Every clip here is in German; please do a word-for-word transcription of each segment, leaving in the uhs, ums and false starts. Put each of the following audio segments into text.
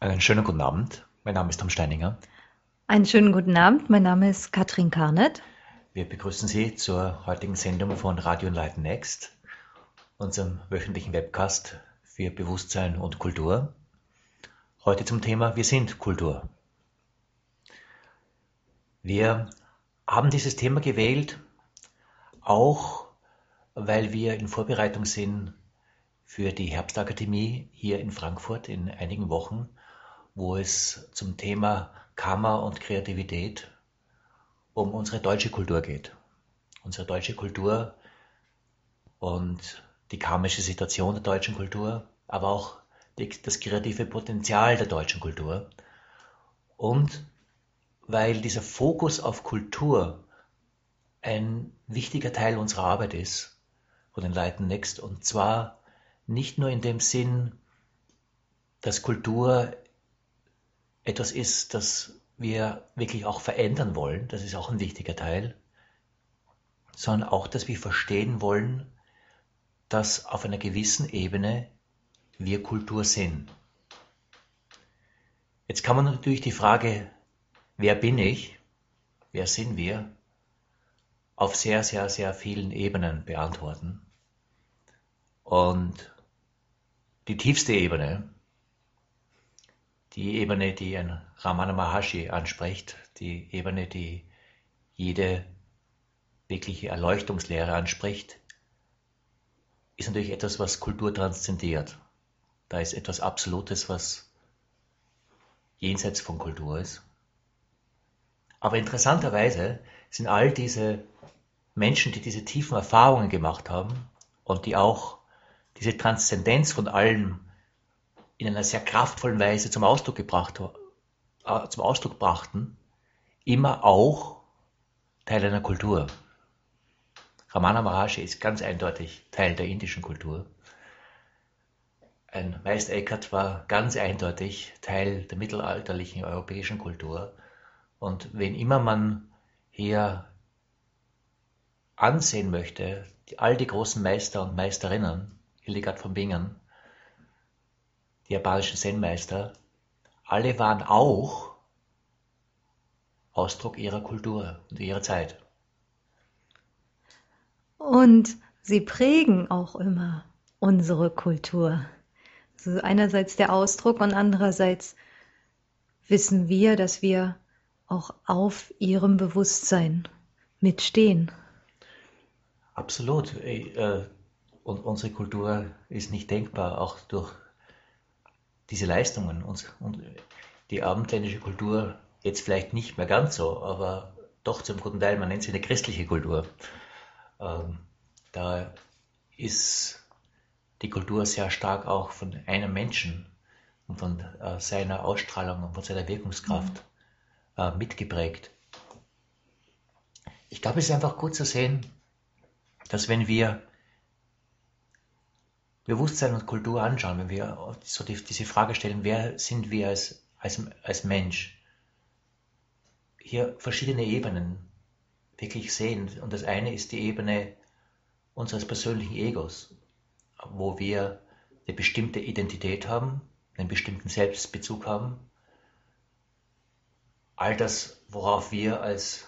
Einen schönen guten Abend. Mein Name ist Tom Steininger. Einen schönen guten Abend. Mein Name ist Katrin Karnet. Wir begrüßen Sie zur heutigen Sendung von Radio Enlighten Next, unserem wöchentlichen Webcast für Bewusstsein und Kultur. Heute zum Thema Wir sind Kultur. Wir haben dieses Thema gewählt, auch weil wir in Vorbereitung sind für die Herbstakademie hier in Frankfurt in einigen Wochen, wo es zum Thema Kammer und Kreativität um unsere deutsche Kultur geht. Unsere deutsche Kultur und die karmische Situation der deutschen Kultur, aber auch die, das kreative Potenzial der deutschen Kultur. Und weil dieser Fokus auf Kultur ein wichtiger Teil unserer Arbeit ist, von Enlighten Next, und zwar nicht nur in dem Sinn, dass Kultur etwas ist, das wir wirklich auch verändern wollen, das ist auch ein wichtiger Teil, sondern auch, dass wir verstehen wollen, dass auf einer gewissen Ebene wir Kultur sind. Jetzt kann man natürlich die Frage, wer bin ich, wer sind wir, auf sehr, sehr, sehr vielen Ebenen beantworten. Und die tiefste Ebene, die Ebene, die ein Ramana Maharshi anspricht, die Ebene, die jede wirkliche Erleuchtungslehre anspricht, ist natürlich etwas, was Kultur transzendiert. Da ist etwas Absolutes, was jenseits von Kultur ist. Aber interessanterweise sind all diese Menschen, die diese tiefen Erfahrungen gemacht haben und die auch diese Transzendenz von allem in einer sehr kraftvollen Weise zum Ausdruck gebracht, äh, zum Ausdruck brachten, immer auch Teil einer Kultur. Ramana Maharshi ist ganz eindeutig Teil der indischen Kultur. Ein Meister Eckhart war ganz eindeutig Teil der mittelalterlichen europäischen Kultur. Und wen immer man hier ansehen möchte, die, all die großen Meister und Meisterinnen, Hildegard von Bingen, die japanischen Zen-Meister, alle waren auch Ausdruck ihrer Kultur und ihrer Zeit. Und sie prägen auch immer unsere Kultur. Also einerseits der Ausdruck und andererseits wissen wir, dass wir auch auf ihrem Bewusstsein mitstehen. Absolut. Äh, Und unsere Kultur ist nicht denkbar, auch durch diese Leistungen. Und die abendländische Kultur jetzt vielleicht nicht mehr ganz so, aber doch zum guten Teil, man nennt sie eine christliche Kultur. Ähm, da ist die Kultur sehr stark auch von einem Menschen und von äh, seiner Ausstrahlung und von seiner Wirkungskraft äh, mitgeprägt. Ich glaube, es ist einfach gut zu sehen, dass wenn wir Bewusstsein und Kultur anschauen, wenn wir so die, diese Frage stellen, wer sind wir als, als, als Mensch, hier verschiedene Ebenen wirklich sehen. Und das eine ist die Ebene unseres persönlichen Egos, wo wir eine bestimmte Identität haben, einen bestimmten Selbstbezug haben. All das, worauf wir als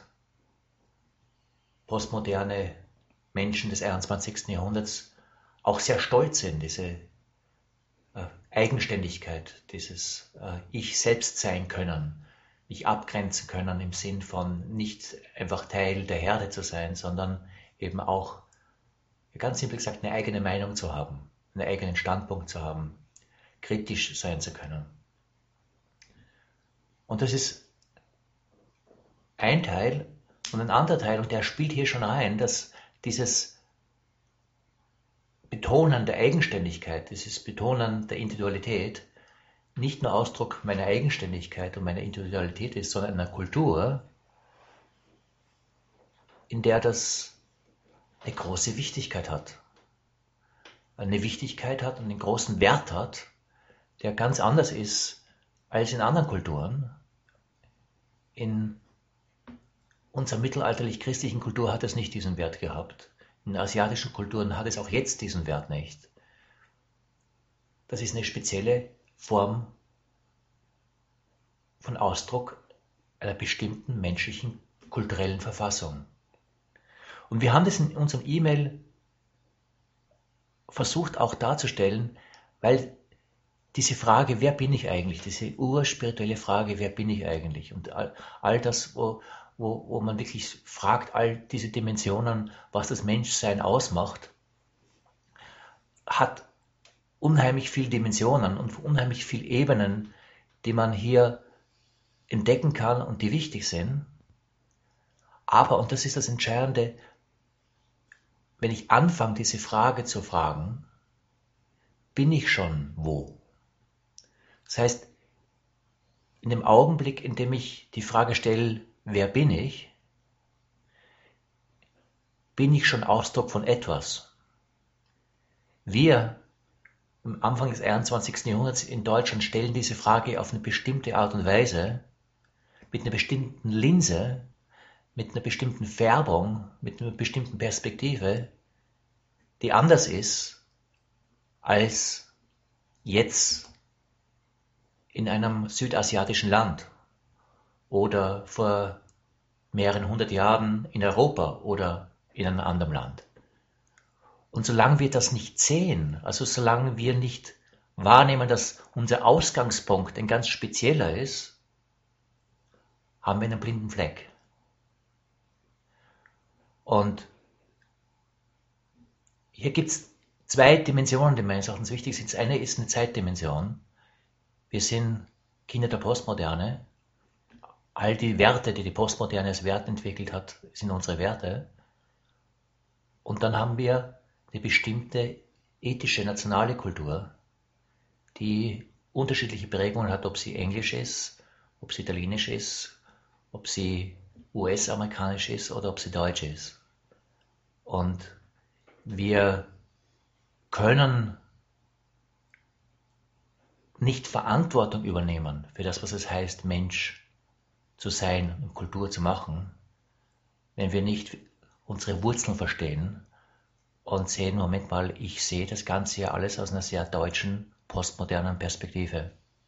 postmoderne Menschen des einundzwanzigsten Jahrhunderts auch sehr stolz sind, diese äh, Eigenständigkeit, dieses äh, Ich selbst sein können, mich abgrenzen können im Sinn von nicht einfach Teil der Herde zu sein, sondern eben auch, ganz simpel gesagt, eine eigene Meinung zu haben, einen eigenen Standpunkt zu haben, kritisch sein zu können. Und das ist ein Teil und ein anderer Teil, und der spielt hier schon rein, dass dieses Betonen der Eigenständigkeit, dieses Betonen der Individualität nicht nur Ausdruck meiner Eigenständigkeit und meiner Individualität ist, sondern einer Kultur, in der das eine große Wichtigkeit hat. Eine Wichtigkeit hat und einen großen Wert hat, der ganz anders ist als in anderen Kulturen. In unserer mittelalterlich-christlichen Kultur hat es nicht diesen Wert gehabt. In asiatischen Kulturen hat es auch jetzt diesen Wert nicht. Das ist eine spezielle Form von Ausdruck einer bestimmten menschlichen kulturellen Verfassung. Und wir haben das in unserem E-Mail versucht auch darzustellen, weil diese Frage, wer bin ich eigentlich, diese urspirituelle Frage, wer bin ich eigentlich, und all, all das, wo, wo, wo man wirklich fragt, all diese Dimensionen, was das Menschsein ausmacht, hat unheimlich viele Dimensionen und unheimlich viele Ebenen, die man hier entdecken kann und die wichtig sind. Aber, und das ist das Entscheidende, wenn ich anfange, diese Frage zu fragen, bin ich schon wo? Das heißt, in dem Augenblick, in dem ich die Frage stelle, wer bin ich, bin ich schon Ausdruck von etwas. Wir am Anfang des einundzwanzigsten Jahrhunderts in Deutschland stellen diese Frage auf eine bestimmte Art und Weise, mit einer bestimmten Linse, mit einer bestimmten Färbung, mit einer bestimmten Perspektive, die anders ist als jetzt in einem südasiatischen Land oder vor mehreren hundert Jahren in Europa oder in einem anderen Land. Und solange wir das nicht sehen, also solange wir nicht wahrnehmen, dass unser Ausgangspunkt ein ganz spezieller ist, haben wir einen blinden Fleck. Und hier gibt es zwei Dimensionen, die meines Erachtens wichtig sind. Das eine ist eine Zeitdimension. Wir sind Kinder der Postmoderne. All die Werte, die die Postmoderne als Wert entwickelt hat, sind unsere Werte. Und dann haben wir eine bestimmte ethische, nationale Kultur, die unterschiedliche Prägungen hat, ob sie englisch ist, ob sie italienisch ist, ob sie U S-amerikanisch ist oder ob sie deutsch ist. Und wir können nicht Verantwortung übernehmen für das, was es heißt, Mensch zu sein und Kultur zu machen, wenn wir nicht unsere Wurzeln verstehen und sehen, Moment mal, ich sehe das Ganze ja alles aus einer sehr deutschen, postmodernen Perspektive.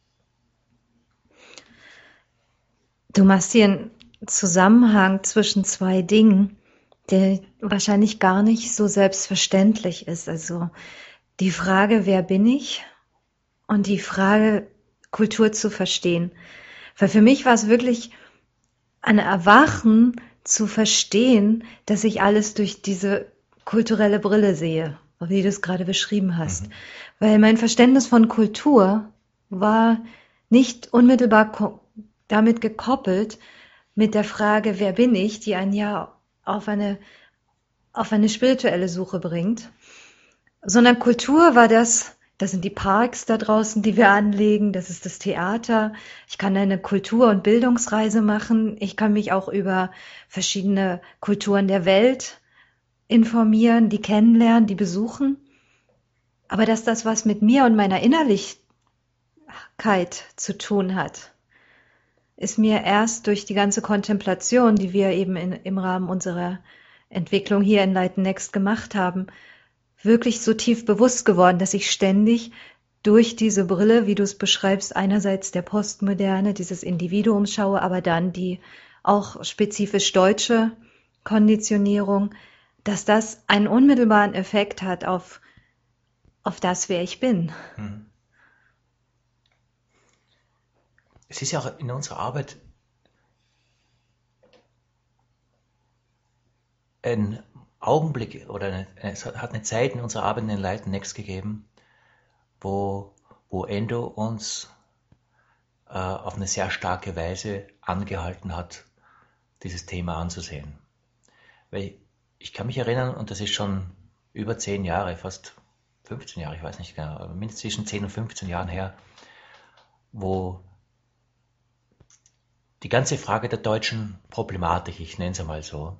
Du machst hier einen Zusammenhang zwischen zwei Dingen, der wahrscheinlich gar nicht so selbstverständlich ist. Also die Frage, wer bin ich? Und die Frage, Kultur zu verstehen. Weil für mich war es wirklich ein Erwachen zu verstehen, dass ich alles durch diese kulturelle Brille sehe, wie du es gerade beschrieben hast. Mhm. Weil mein Verständnis von Kultur war nicht unmittelbar ko- damit gekoppelt mit der Frage, wer bin ich, die einen ja auf eine, auf eine spirituelle Suche bringt, sondern Kultur war das, das sind die Parks da draußen, die wir anlegen, das ist das Theater. Ich kann eine Kultur- und Bildungsreise machen. Ich kann mich auch über verschiedene Kulturen der Welt informieren, die kennenlernen, die besuchen. Aber dass das was mit mir und meiner Innerlichkeit zu tun hat, ist mir erst durch die ganze Kontemplation, die wir eben in, im Rahmen unserer Entwicklung hier in Light Next gemacht haben, wirklich so tief bewusst geworden, dass ich ständig durch diese Brille, wie du es beschreibst, einerseits der Postmoderne, dieses Individuums schaue, aber dann die auch spezifisch deutsche Konditionierung, dass das einen unmittelbaren Effekt hat auf, auf das, wer ich bin. Es ist ja auch in unserer Arbeit ein Augenblick oder eine, es hat eine Zeit in unserer Arbeit in den Light Next gegeben, wo, wo Endo uns äh, auf eine sehr starke Weise angehalten hat, dieses Thema anzusehen. Weil ich kann mich erinnern, und das ist schon über zehn Jahre, fast fünfzehn Jahre, ich weiß nicht genau, aber mindestens zwischen zehn und fünfzehn Jahren her, wo die ganze Frage der deutschen Problematik, ich nenne es einmal so,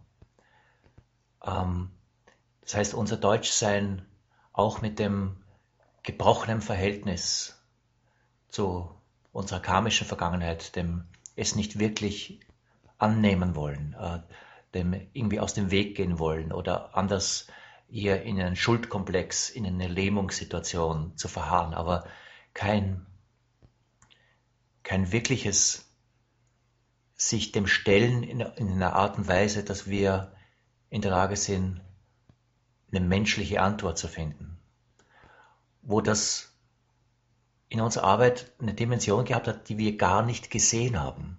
das heißt, unser Deutschsein auch mit dem gebrochenen Verhältnis zu unserer karmischen Vergangenheit, dem es nicht wirklich annehmen wollen, dem irgendwie aus dem Weg gehen wollen oder anders hier in einen Schuldkomplex, in eine Lähmungssituation zu verharren, aber kein, kein wirkliches sich dem stellen in, in einer Art und Weise, dass wir in der Lage sind, eine menschliche Antwort zu finden, wo das in unserer Arbeit eine Dimension gehabt hat, die wir gar nicht gesehen haben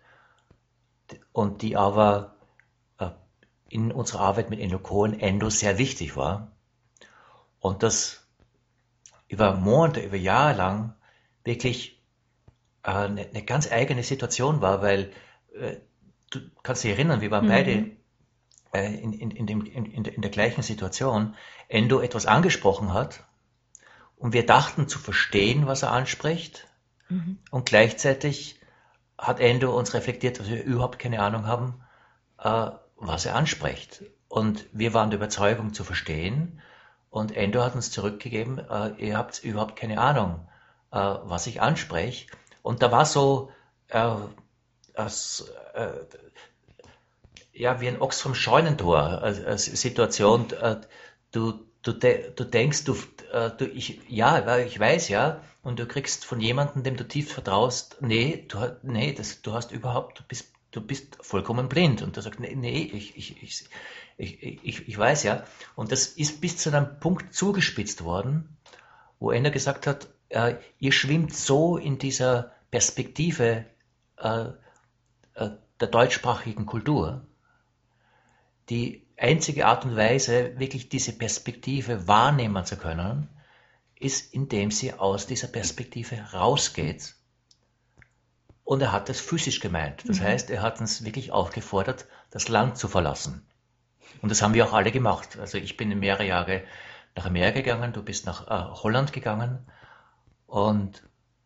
und die aber äh, in unserer Arbeit mit Endo Cohen Endo sehr wichtig war und das über Monate, über Jahre lang wirklich äh, eine, eine ganz eigene Situation war, weil äh, du kannst dich erinnern, wir waren beide Mhm. äh, in, in, in, dem, in, in der gleichen Situation. Endo etwas angesprochen hat und wir dachten zu verstehen, was er anspricht Mhm. und gleichzeitig hat Endo uns reflektiert, dass wir überhaupt keine Ahnung haben, äh, was er anspricht. Und wir waren der Überzeugung zu verstehen und Endo hat uns zurückgegeben, äh, ihr habt überhaupt keine Ahnung, äh, was ich anspreche. Und da war so äh, als, äh, ja, wie ein Ochs vom Scheunentor, äh, äh, Situation. Äh, du, du, de, du denkst, du, äh, du, ich, ja, ich weiß ja, und du kriegst von jemandem, dem du tief vertraust, nee, du, nee, das, du hast überhaupt, du bist, du bist vollkommen blind. Und du sagst, nee, nee, ich, ich, ich, ich, ich, ich weiß ja. Und das ist bis zu einem Punkt zugespitzt worden, wo einer gesagt hat, äh, ihr schwimmt so in dieser Perspektive äh, äh, der deutschsprachigen Kultur. Die einzige Art und Weise, wirklich diese Perspektive wahrnehmen zu können, ist, indem sie aus dieser Perspektive rausgeht. Und er hat es physisch gemeint. Das Mhm. heißt, er hat uns wirklich aufgefordert, das Land zu verlassen. Und das haben wir auch alle gemacht. Also ich bin mehrere Jahre nach Amerika gegangen, du bist nach äh, Holland gegangen. Und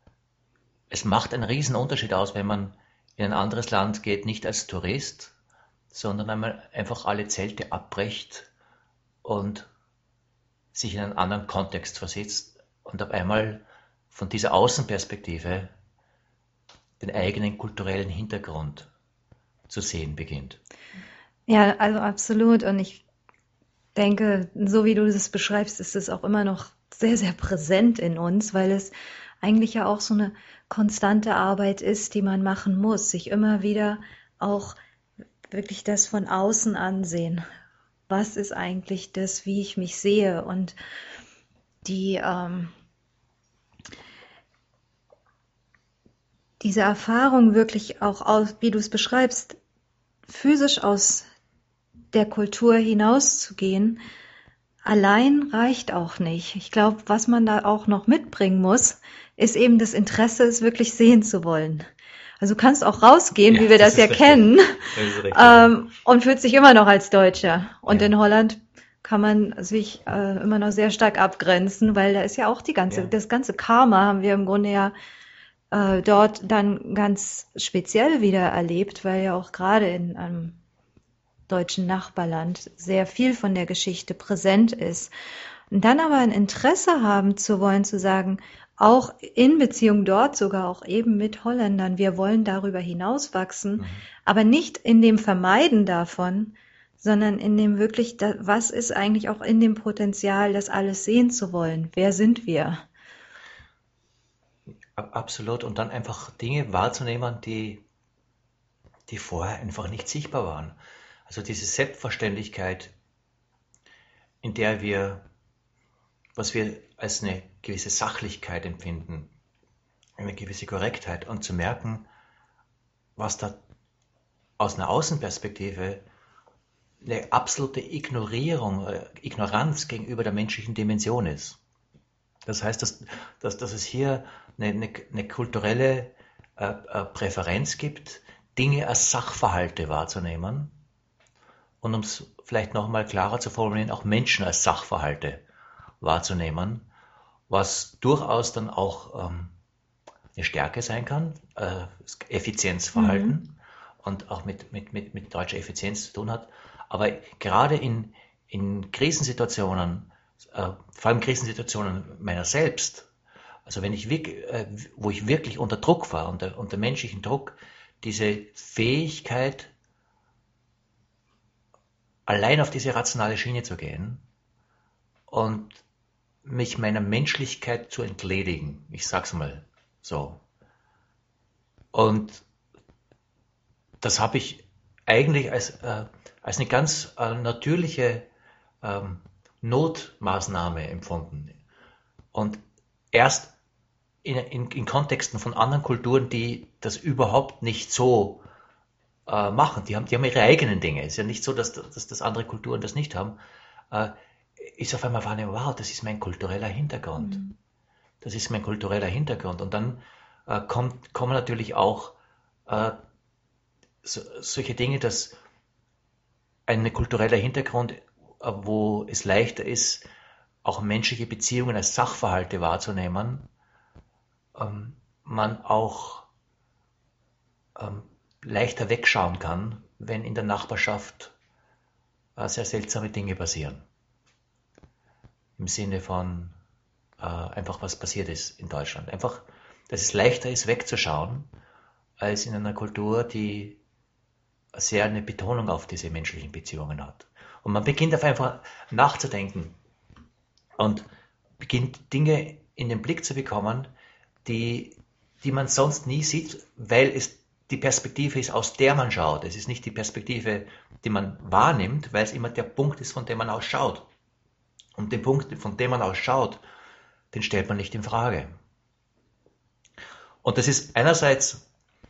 es macht einen riesen Unterschied aus, wenn man in ein anderes Land geht, nicht als Tourist, sondern einmal einfach alle Zelte abbricht und sich in einen anderen Kontext versetzt und auf einmal von dieser Außenperspektive den eigenen kulturellen Hintergrund zu sehen beginnt. Ja, also absolut. Und ich denke, so wie du das beschreibst, ist es auch immer noch sehr, sehr präsent in uns, weil es eigentlich ja auch so eine konstante Arbeit ist, die man machen muss, sich immer wieder auch wirklich das von außen ansehen. Was ist eigentlich das, wie ich mich sehe? Und die, ähm, diese Erfahrung wirklich auch, aus, wie du es beschreibst, physisch aus der Kultur hinauszugehen, allein reicht auch nicht. Ich glaube, was man da auch noch mitbringen muss, ist eben das Interesse, es wirklich sehen zu wollen. Also du kannst auch rausgehen, Ja, wie wir das das ja ist richtig. kennen, Das ist richtig. ähm, und fühlt sich immer noch als Deutscher. Und Ja, in Holland kann man sich äh, immer noch sehr stark abgrenzen, weil da ist ja auch die ganze, ja, das ganze Karma haben wir im Grunde ja äh, dort dann ganz speziell wieder erlebt, weil ja auch gerade in einem deutschen Nachbarland sehr viel von der Geschichte präsent ist. Und dann aber ein Interesse haben zu wollen, zu sagen, auch in Beziehung dort sogar auch eben mit Holländern, wir wollen darüber hinaus wachsen, mhm. aber nicht in dem Vermeiden davon, sondern in dem wirklich, was ist eigentlich auch in dem Potenzial, das alles sehen zu wollen? Wer sind wir? Absolut. Und dann einfach Dinge wahrzunehmen, die, die vorher einfach nicht sichtbar waren. Also diese Selbstverständlichkeit, in der wir, was wir als eine gewisse Sachlichkeit empfinden, eine gewisse Korrektheit und zu merken, was da aus einer Außenperspektive eine absolute Ignorierung, äh, Ignoranz gegenüber der menschlichen Dimension ist. Das heißt, dass, dass, dass es hier eine, eine, eine kulturelle äh, äh, Präferenz gibt, Dinge als Sachverhalte wahrzunehmen und um es vielleicht nochmal klarer zu formulieren, auch Menschen als Sachverhalte wahrzunehmen, was durchaus dann auch ähm, eine Stärke sein kann, äh, Mhm. Effizienzverhalten und auch mit, mit, mit, mit deutscher Effizienz zu tun hat. Aber gerade in, in Krisensituationen, äh, vor allem Krisensituationen meiner selbst, also wenn ich wirklich, äh, wo ich wirklich unter Druck war, unter, unter menschlichen Druck, diese Fähigkeit, allein auf diese rationale Schiene zu gehen und mich meiner Menschlichkeit zu entledigen, ich sag's mal so. Und das habe ich eigentlich als, äh, als eine ganz äh, natürliche ähm, Notmaßnahme empfunden. Und erst in, in, in Kontexten von anderen Kulturen, die das überhaupt nicht so äh, machen, die haben, die haben ihre eigenen Dinge. Es ist ja nicht so, dass, dass, dass andere Kulturen das nicht haben. Äh, ist auf einmal wahrnehmen, wow, das ist mein kultureller Hintergrund. Mhm. Das ist mein kultureller Hintergrund. Und dann äh, kommt, kommen natürlich auch äh, so, solche Dinge, dass ein kultureller Hintergrund, äh, wo es leichter ist, auch menschliche Beziehungen als Sachverhalte wahrzunehmen, ähm, man auch ähm, leichter wegschauen kann, wenn in der Nachbarschaft äh, sehr seltsame Dinge passieren. Im Sinne von äh, einfach, was passiert ist in Deutschland. Einfach, dass es leichter ist, wegzuschauen, als in einer Kultur, die sehr eine Betonung auf diese menschlichen Beziehungen hat. Und man beginnt auf einfach nachzudenken und beginnt Dinge in den Blick zu bekommen, die, die man sonst nie sieht, weil es die Perspektive ist, aus der man schaut. Es ist nicht die Perspektive, die man wahrnimmt, weil es immer der Punkt ist, von dem man aus schaut. Und den Punkt, von dem man aus schaut, den stellt man nicht in Frage. Und das ist einerseits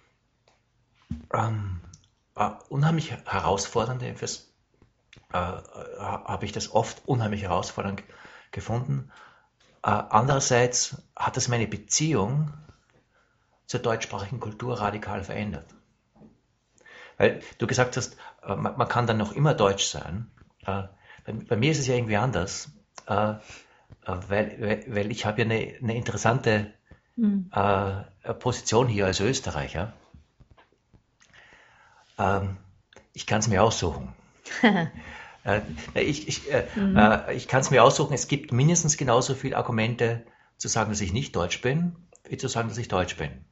ähm, äh, unheimlich herausfordernd, fürs, äh, habe ich das oft unheimlich herausfordernd gefunden. Äh, andererseits hat es meine Beziehung zur deutschsprachigen Kultur radikal verändert. Weil du gesagt hast, äh, man, man kann dann noch immer deutsch sein. Äh, bei, bei mir ist es ja irgendwie anders, äh, weil, weil, weil ich habe ja eine, eine interessante mhm. äh, Position hier als Österreicher. Ähm, ich kann es mir aussuchen. äh, ich ich, äh, mhm. äh, ich kann es mir aussuchen, es gibt mindestens genauso viele Argumente zu sagen, dass ich nicht deutsch bin, wie zu sagen, dass ich deutsch bin.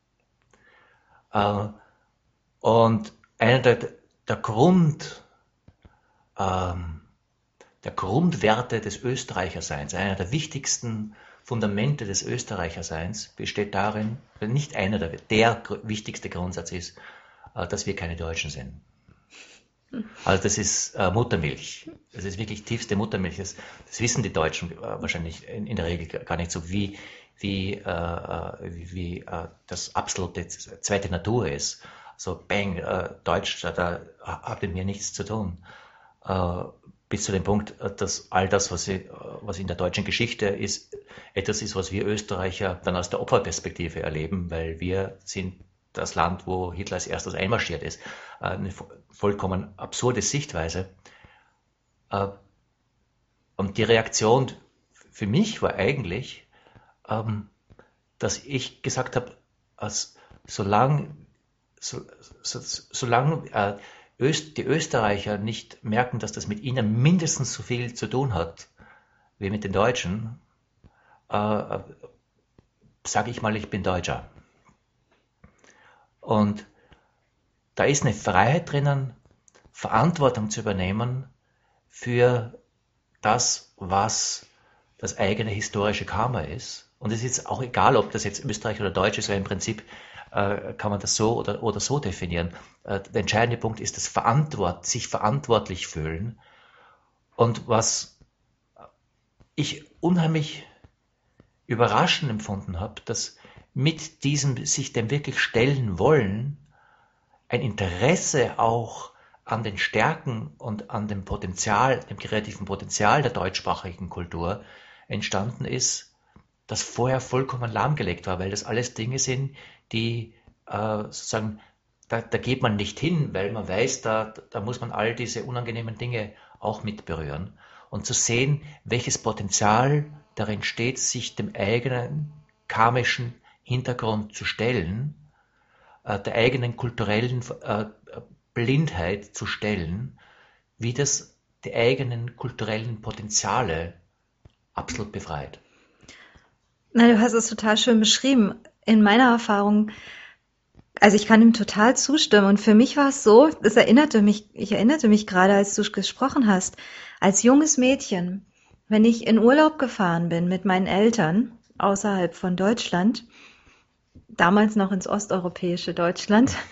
Äh, und einer der, der Grund ähm, der Grundwerte des Österreicherseins, einer der wichtigsten Fundamente des Österreicherseins besteht darin, nicht einer der, der wichtigste Grundsatz ist, dass wir keine Deutschen sind. Also das ist äh, Muttermilch. Das ist wirklich tiefste Muttermilch. Das, das wissen die Deutschen äh, wahrscheinlich in, in der Regel gar nicht so, wie, wie, äh, wie, wie äh, das absolute zweite Natur ist. So bang, äh, Deutsch, da, da habt ihr mir nichts zu tun. Äh, bis zu dem Punkt, dass all das, was, ich, was in der deutschen Geschichte ist, etwas ist, was wir Österreicher dann aus der Opferperspektive erleben, weil wir sind das Land, wo Hitler als erstes einmarschiert ist. Eine vollkommen absurde Sichtweise. Und die Reaktion für mich war eigentlich, dass ich gesagt habe, solange so, so, solang die Österreicher nicht merken, dass das mit ihnen mindestens so viel zu tun hat wie mit den Deutschen, äh, sage ich mal, ich bin Deutscher. Und da ist eine Freiheit drinnen, Verantwortung zu übernehmen für das, was das eigene historische Karma ist. Und es ist auch egal, ob das jetzt Österreich oder Deutsch ist, weil im Prinzip äh, kann man das so oder, oder so definieren. Äh, der entscheidende Punkt ist das Verantwort, sich verantwortlich fühlen. Und was ich unheimlich überraschend empfunden habe, dass mit diesem sich dem wirklich stellen wollen, ein Interesse auch an den Stärken und an dem Potenzial, dem kreativen Potenzial der deutschsprachigen Kultur entstanden ist, das vorher vollkommen lahmgelegt war, weil das alles Dinge sind, die äh, sozusagen, da, da geht man nicht hin, weil man weiß, da, da muss man all diese unangenehmen Dinge auch mit berühren. Und zu sehen, welches Potenzial darin steht, sich dem eigenen karmischen Hintergrund zu stellen, äh, der eigenen kulturellen äh, Blindheit zu stellen, wie das die eigenen kulturellen Potenziale absolut befreit. Na, du hast es total schön beschrieben. In meiner Erfahrung, also ich kann ihm total zustimmen. Und für mich war es so, das erinnerte mich, ich erinnerte mich gerade, als du gesprochen hast, als junges Mädchen, wenn ich in Urlaub gefahren bin mit meinen Eltern außerhalb von Deutschland, damals noch ins osteuropäische Deutschland,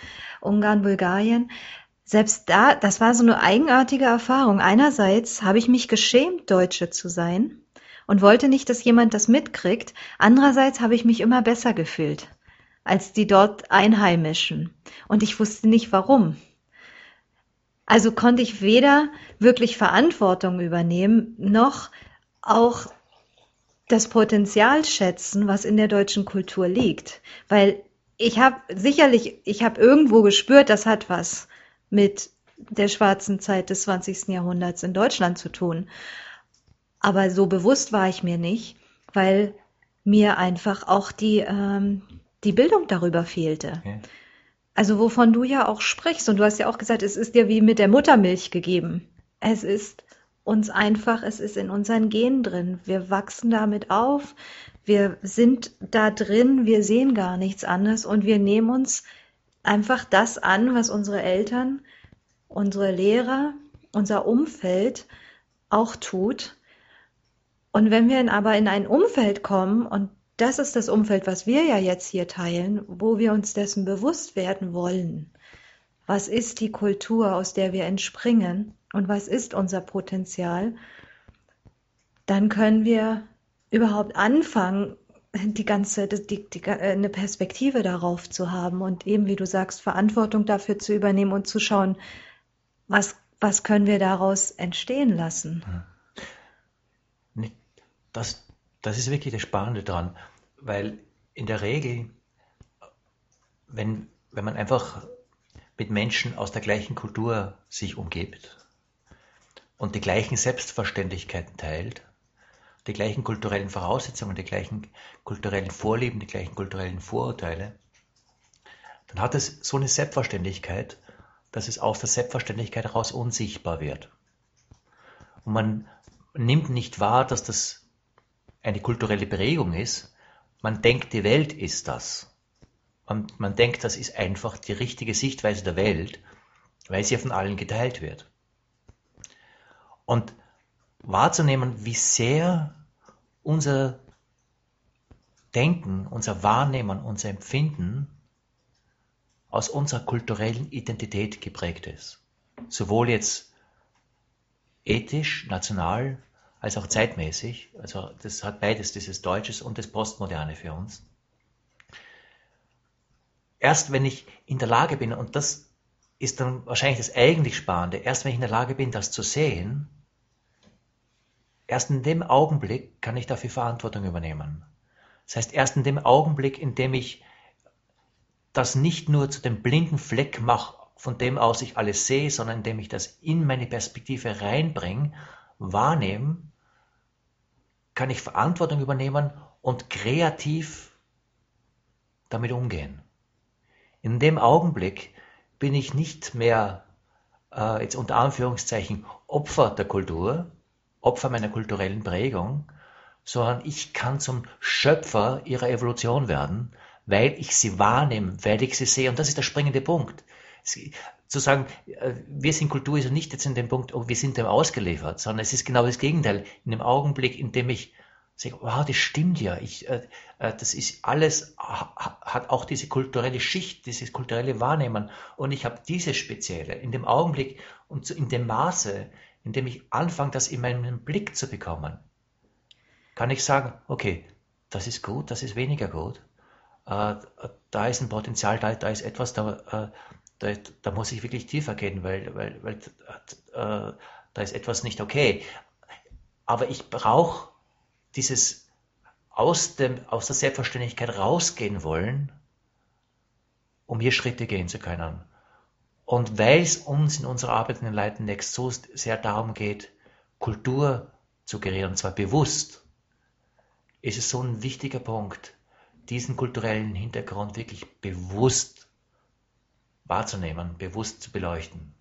Ungarn, Bulgarien. Selbst da, das war so eine eigenartige Erfahrung. Einerseits habe ich mich geschämt, Deutsche zu sein und wollte nicht, dass jemand das mitkriegt. Andererseits habe ich mich immer besser gefühlt als die dort Einheimischen. Und ich wusste nicht warum. Also konnte ich weder wirklich Verantwortung übernehmen, noch auch das Potenzial schätzen, was in der deutschen Kultur liegt. Weil ich habe sicherlich, ich habe irgendwo gespürt, das hat was mit der schwarzen Zeit des zwanzigsten Jahrhunderts in Deutschland zu tun. Aber so bewusst war ich mir nicht, weil mir einfach auch die, ähm, die Bildung darüber fehlte. Ja. Also wovon du ja auch sprichst, und du hast ja auch gesagt, es ist dir wie mit der Muttermilch gegeben. Es ist uns einfach, es ist in unseren Genen drin. Wir wachsen damit auf, wir sind da drin, wir sehen gar nichts anderes und wir nehmen uns einfach das an, was unsere Eltern, unsere Lehrer, unser Umfeld auch tut. Und wenn wir aber in ein Umfeld kommen, und das ist das Umfeld, was wir ja jetzt hier teilen, wo wir uns dessen bewusst werden wollen. Was ist die Kultur, aus der wir entspringen, und was ist unser Potenzial? Dann können wir überhaupt anfangen, die ganze, die, die, die, eine Perspektive darauf zu haben und eben, wie du sagst, Verantwortung dafür zu übernehmen und zu schauen, was, was können wir daraus entstehen lassen. Das, das ist wirklich das Spannende dran, weil in der Regel, wenn, wenn man einfach mit Menschen aus der gleichen Kultur sich umgibt und die gleichen Selbstverständlichkeiten teilt, die gleichen kulturellen Voraussetzungen, die gleichen kulturellen Vorlieben, die gleichen kulturellen Vorurteile, dann hat es so eine Selbstverständlichkeit, dass es aus der Selbstverständlichkeit heraus unsichtbar wird. Und man nimmt nicht wahr, dass das eine kulturelle Prägung ist. Man denkt, die Welt ist das. Man, man denkt, das ist einfach die richtige Sichtweise der Welt, weil sie ja von allen geteilt wird. Und wahrzunehmen, wie sehr unser Denken, unser Wahrnehmen, unser Empfinden aus unserer kulturellen Identität geprägt ist. Sowohl jetzt ethisch, national, als auch zeitmäßig. Also das hat beides, dieses Deutsches und das Postmoderne für uns. Erst wenn ich in der Lage bin, und das ist dann wahrscheinlich das eigentlich Spannende, erst wenn ich in der Lage bin, das zu sehen, erst in dem Augenblick kann ich dafür Verantwortung übernehmen. Das heißt, erst in dem Augenblick, in dem ich das nicht nur zu dem blinden Fleck mache, von dem aus ich alles sehe, sondern indem ich das in meine Perspektive reinbringe, wahrnehme, kann ich Verantwortung übernehmen und kreativ damit umgehen. In dem Augenblick bin ich nicht mehr, äh, jetzt unter Anführungszeichen, Opfer der Kultur, Opfer meiner kulturellen Prägung, sondern ich kann zum Schöpfer ihrer Evolution werden, weil ich sie wahrnehme, weil ich sie sehe. Und das ist der springende Punkt. Zu sagen, wir sind Kultur, ist nicht jetzt in dem Punkt, oh, wir sind dem ausgeliefert, sondern es ist genau das Gegenteil. In dem Augenblick, in dem ich sage, wow, das stimmt ja, ich, äh, das ist alles, ha, hat auch diese kulturelle Schicht, dieses kulturelle Wahrnehmen, und ich habe diese spezielle. In dem Augenblick und in dem Maße, in dem ich anfange, das in meinem Blick zu bekommen, kann ich sagen, okay, das ist gut, das ist weniger gut, äh, da ist ein Potenzial, da, da ist etwas, da, äh, da, da muss ich wirklich tiefer gehen, weil, weil, weil äh, da ist etwas nicht okay. Aber ich brauche dieses aus, dem, aus der Selbstverständlichkeit rausgehen wollen, um hier Schritte gehen zu können. Und weil es uns in unserer Arbeit in Enlightened Next so sehr darum geht, Kultur zu kreieren, und zwar bewusst, ist es so ein wichtiger Punkt, diesen kulturellen Hintergrund wirklich bewusst wahrzunehmen, bewusst zu beleuchten.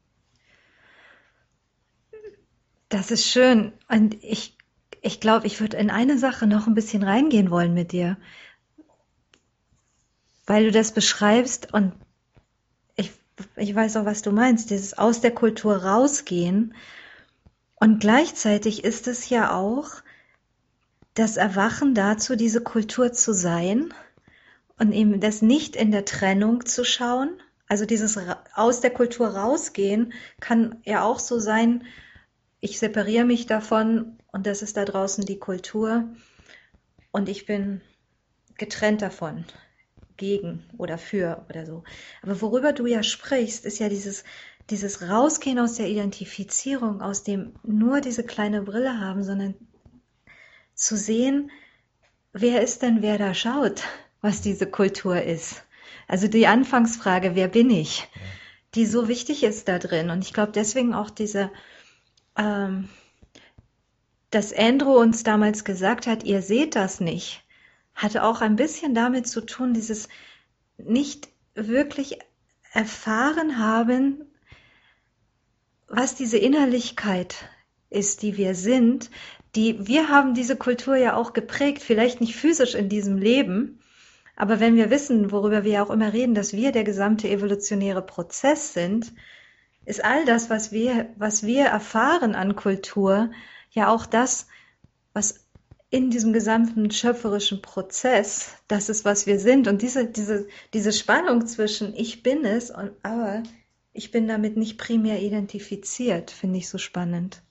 Das ist schön. Und ich, ich glaube, ich würde in eine Sache noch ein bisschen reingehen wollen mit dir, weil du das beschreibst, und ich, ich weiß auch, was du meinst, dieses aus der Kultur rausgehen. Und gleichzeitig ist es ja auch das Erwachen dazu, diese Kultur zu sein und eben das nicht in der Trennung zu schauen, Also dieses Ra- aus der Kultur rausgehen kann ja auch so sein, ich separiere mich davon und das ist da draußen die Kultur und ich bin getrennt davon, gegen oder für oder so. Aber worüber du ja sprichst, ist ja dieses, dieses Rausgehen aus der Identifizierung, aus dem nur diese kleine Brille haben, sondern zu sehen, wer ist denn, wer da schaut, was diese Kultur ist. Also die Anfangsfrage, wer bin ich, Ja. die so wichtig ist da drin. Und ich glaube deswegen auch diese, ähm, dass Andrew uns damals gesagt hat, ihr seht das nicht, hatte auch ein bisschen damit zu tun, dieses nicht wirklich erfahren haben, was diese Innerlichkeit ist, die wir sind. Die, wir haben diese Kultur ja auch geprägt, vielleicht nicht physisch in diesem Leben, aber wenn wir wissen, worüber wir ja auch immer reden, dass wir der gesamte evolutionäre Prozess sind, ist all das, was wir, was wir erfahren an Kultur, ja auch das, was in diesem gesamten schöpferischen Prozess, das ist, was wir sind. Und diese, diese, diese Spannung zwischen ich bin es und aber ich bin damit nicht primär identifiziert, finde ich so spannend.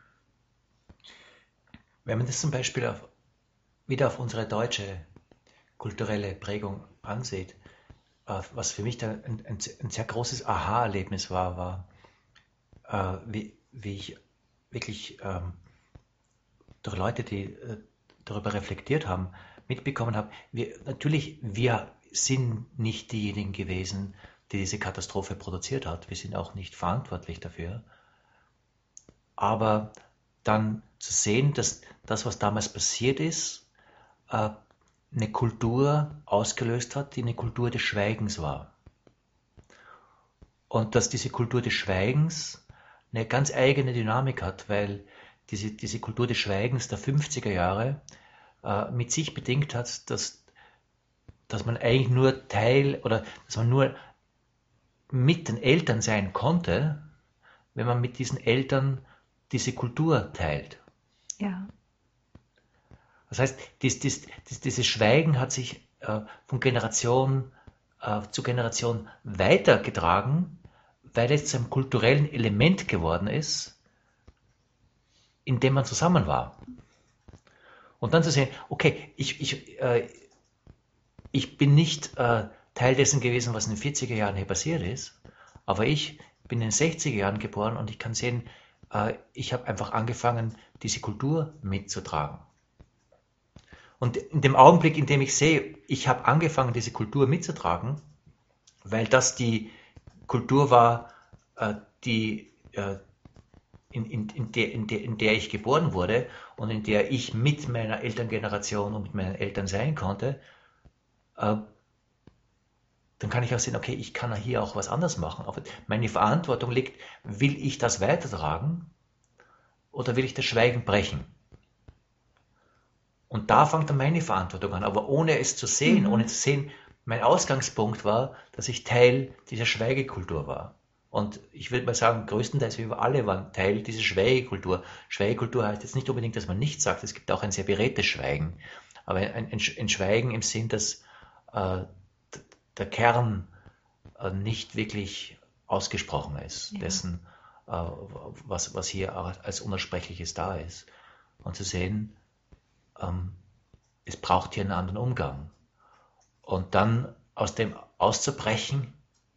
Wenn man das zum Beispiel auf, wieder auf unsere deutsche kulturelle Prägung ansieht, äh, was für mich da ein, ein, ein sehr großes Aha-Erlebnis war, war, äh, wie, wie ich wirklich ähm, durch Leute, die äh, darüber reflektiert haben, mitbekommen habe, wir, natürlich, wir sind nicht diejenigen gewesen, die diese Katastrophe produziert hat. Wir sind auch nicht verantwortlich dafür. Aber dann zu sehen, dass das, was damals passiert ist, äh, eine Kultur ausgelöst hat, die eine Kultur des Schweigens war. Und dass diese Kultur des Schweigens eine ganz eigene Dynamik hat, weil diese, diese Kultur des Schweigens der fünfziger Jahre äh, mit sich bedingt hat, dass, dass man eigentlich nur Teil oder dass man nur mit den Eltern sein konnte, wenn man mit diesen Eltern diese Kultur teilt. Ja. Das heißt, dies, dies, dies, dieses Schweigen hat sich äh, von Generation äh, zu Generation weitergetragen, weil es zu einem kulturellen Element geworden ist, in dem man zusammen war. Und dann zu sehen, okay, ich, ich, äh, ich bin nicht äh, Teil dessen gewesen, was in den vierziger Jahren hier passiert ist, aber ich bin in den sechziger Jahren geboren und ich kann sehen, äh, ich habe einfach angefangen, diese Kultur mitzutragen. Und in dem Augenblick, in dem ich sehe, ich habe angefangen, diese Kultur mitzutragen, weil das die Kultur war, äh, die, äh, in, in, in, der, in, der, in der ich geboren wurde und in der ich mit meiner Elterngeneration und mit meinen Eltern sein konnte, äh, dann kann ich auch sehen, okay, ich kann hier auch was anderes machen. Aber meine Verantwortung liegt, will ich das weitertragen oder will ich das Schweigen brechen? Und da fängt dann meine Verantwortung an, aber ohne es zu sehen, Mhm. ohne zu sehen, mein Ausgangspunkt war, dass ich Teil dieser Schweigekultur war. Und ich würde mal sagen, größtenteils wir alle waren Teil dieser Schweigekultur. Schweigekultur heißt jetzt nicht unbedingt, dass man nichts sagt, es gibt auch ein sehr beredtes Schweigen. Aber ein, ein, ein Schweigen im Sinn, dass äh, der Kern äh, nicht wirklich ausgesprochen ist, Ja. dessen, äh, was, was hier als Unaussprechliches da ist. Und zu sehen, ähm, es braucht hier einen anderen Umgang. Und dann aus dem auszubrechen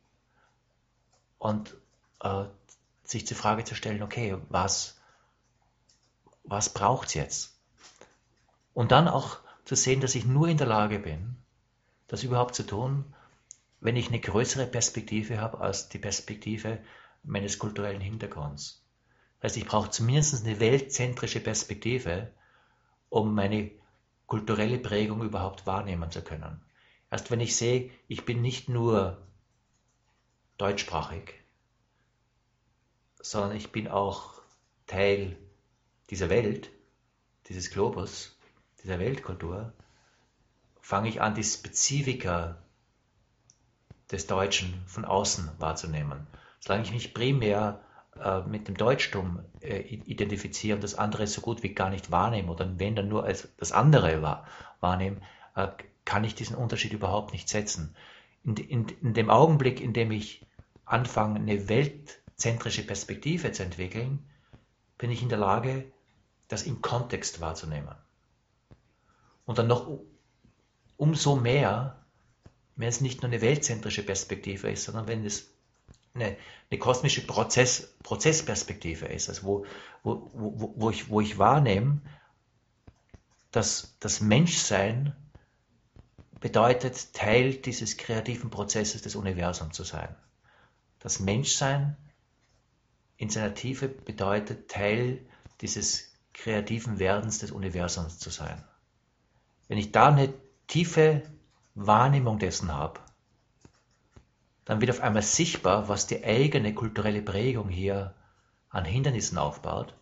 und äh, sich die Frage zu stellen, okay, was, was braucht es jetzt? Und dann auch zu sehen, dass ich nur in der Lage bin, das überhaupt zu tun, wenn ich eine größere Perspektive habe als die Perspektive meines kulturellen Hintergrunds. Das heißt, ich brauche zumindest eine weltzentrische Perspektive, um meine kulturelle Prägung überhaupt wahrnehmen zu können. Erst wenn ich sehe, ich bin nicht nur deutschsprachig, sondern ich bin auch Teil dieser Welt, dieses Globus, dieser Weltkultur, fange ich an, die Spezifika des Deutschen von außen wahrzunehmen. Solange ich mich primär äh, mit dem Deutschtum äh, identifiziere und das andere so gut wie gar nicht wahrnehme oder wenn dann nur als das andere wahr, wahrnehme, äh, kann ich diesen Unterschied überhaupt nicht setzen. in, in, in dem Augenblick, in dem ich anfange, eine weltzentrische Perspektive zu entwickeln, bin ich in der Lage, das im Kontext wahrzunehmen. Und dann noch umso mehr, wenn es nicht nur eine weltzentrische Perspektive ist, sondern wenn es eine, eine kosmische Prozess, Prozessperspektive ist, also wo, wo, wo, wo, ich, wo ich wahrnehme, dass das Menschsein bedeutet, Teil dieses kreativen Prozesses des Universums zu sein. Das Menschsein in seiner Tiefe bedeutet, Teil dieses kreativen Werdens des Universums zu sein. Wenn ich da eine tiefe Wahrnehmung dessen habe, dann wird auf einmal sichtbar, was die eigene kulturelle Prägung hier an Hindernissen aufbaut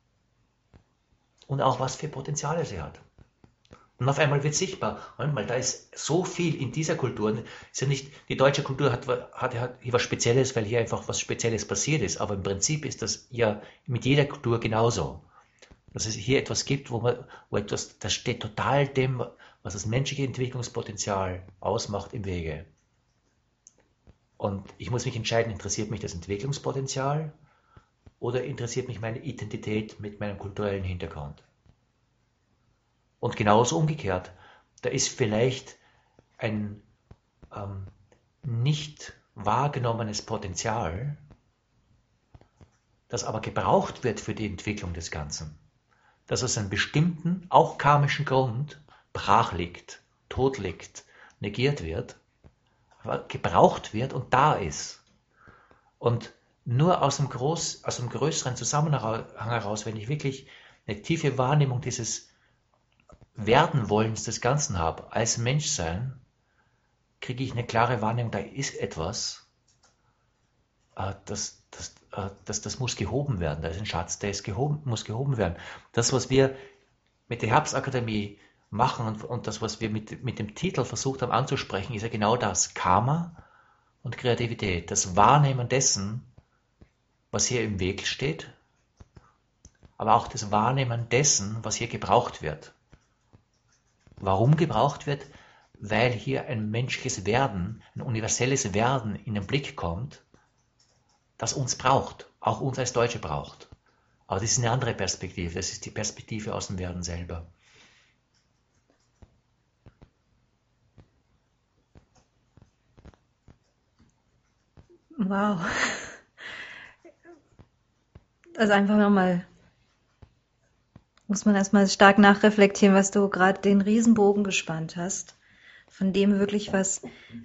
und auch was für Potenziale sie hat. Und auf einmal wird sichtbar, weil da ist so viel in dieser Kultur. Ist ja nicht, die deutsche Kultur hat, hat, hat hier was Spezielles, weil hier einfach was Spezielles passiert ist. Aber im Prinzip ist das ja mit jeder Kultur genauso. Dass es hier etwas gibt, wo, man, wo etwas, das steht total dem, was das menschliche Entwicklungspotenzial ausmacht, im Wege. Und ich muss mich entscheiden, interessiert mich das Entwicklungspotenzial oder interessiert mich meine Identität mit meinem kulturellen Hintergrund? Und genauso umgekehrt, da ist vielleicht ein ähm, nicht wahrgenommenes Potenzial, das aber gebraucht wird für die Entwicklung des Ganzen, das aus einem bestimmten, auch karmischen Grund brach liegt, tot liegt, negiert wird, aber gebraucht wird und da ist. Und nur aus dem, Groß, aus dem größeren Zusammenhang heraus, wenn ich wirklich eine tiefe Wahrnehmung dieses Werdenwollens des Ganzen habe, als Menschsein, kriege ich eine klare Wahrnehmung, da ist etwas, äh, das, das, äh, das, das muss gehoben werden, da ist ein Schatz, der ist gehoben, muss gehoben werden. Das, was wir mit der Herbstakademie machen und, und das, was wir mit, mit dem Titel versucht haben anzusprechen, ist ja genau das, Karma und Kreativität, das Wahrnehmen dessen, was hier im Weg steht, aber auch das Wahrnehmen dessen, was hier gebraucht wird. Warum gebraucht wird? Weil hier ein menschliches Werden, ein universelles Werden in den Blick kommt, das uns braucht, auch uns als Deutsche braucht. Aber das ist eine andere Perspektive, das ist die Perspektive aus dem Werden selber. Wow. Also einfach nochmal, muss man erstmal stark nachreflektieren, was du gerade den Riesenbogen gespannt hast, von dem wirklich, was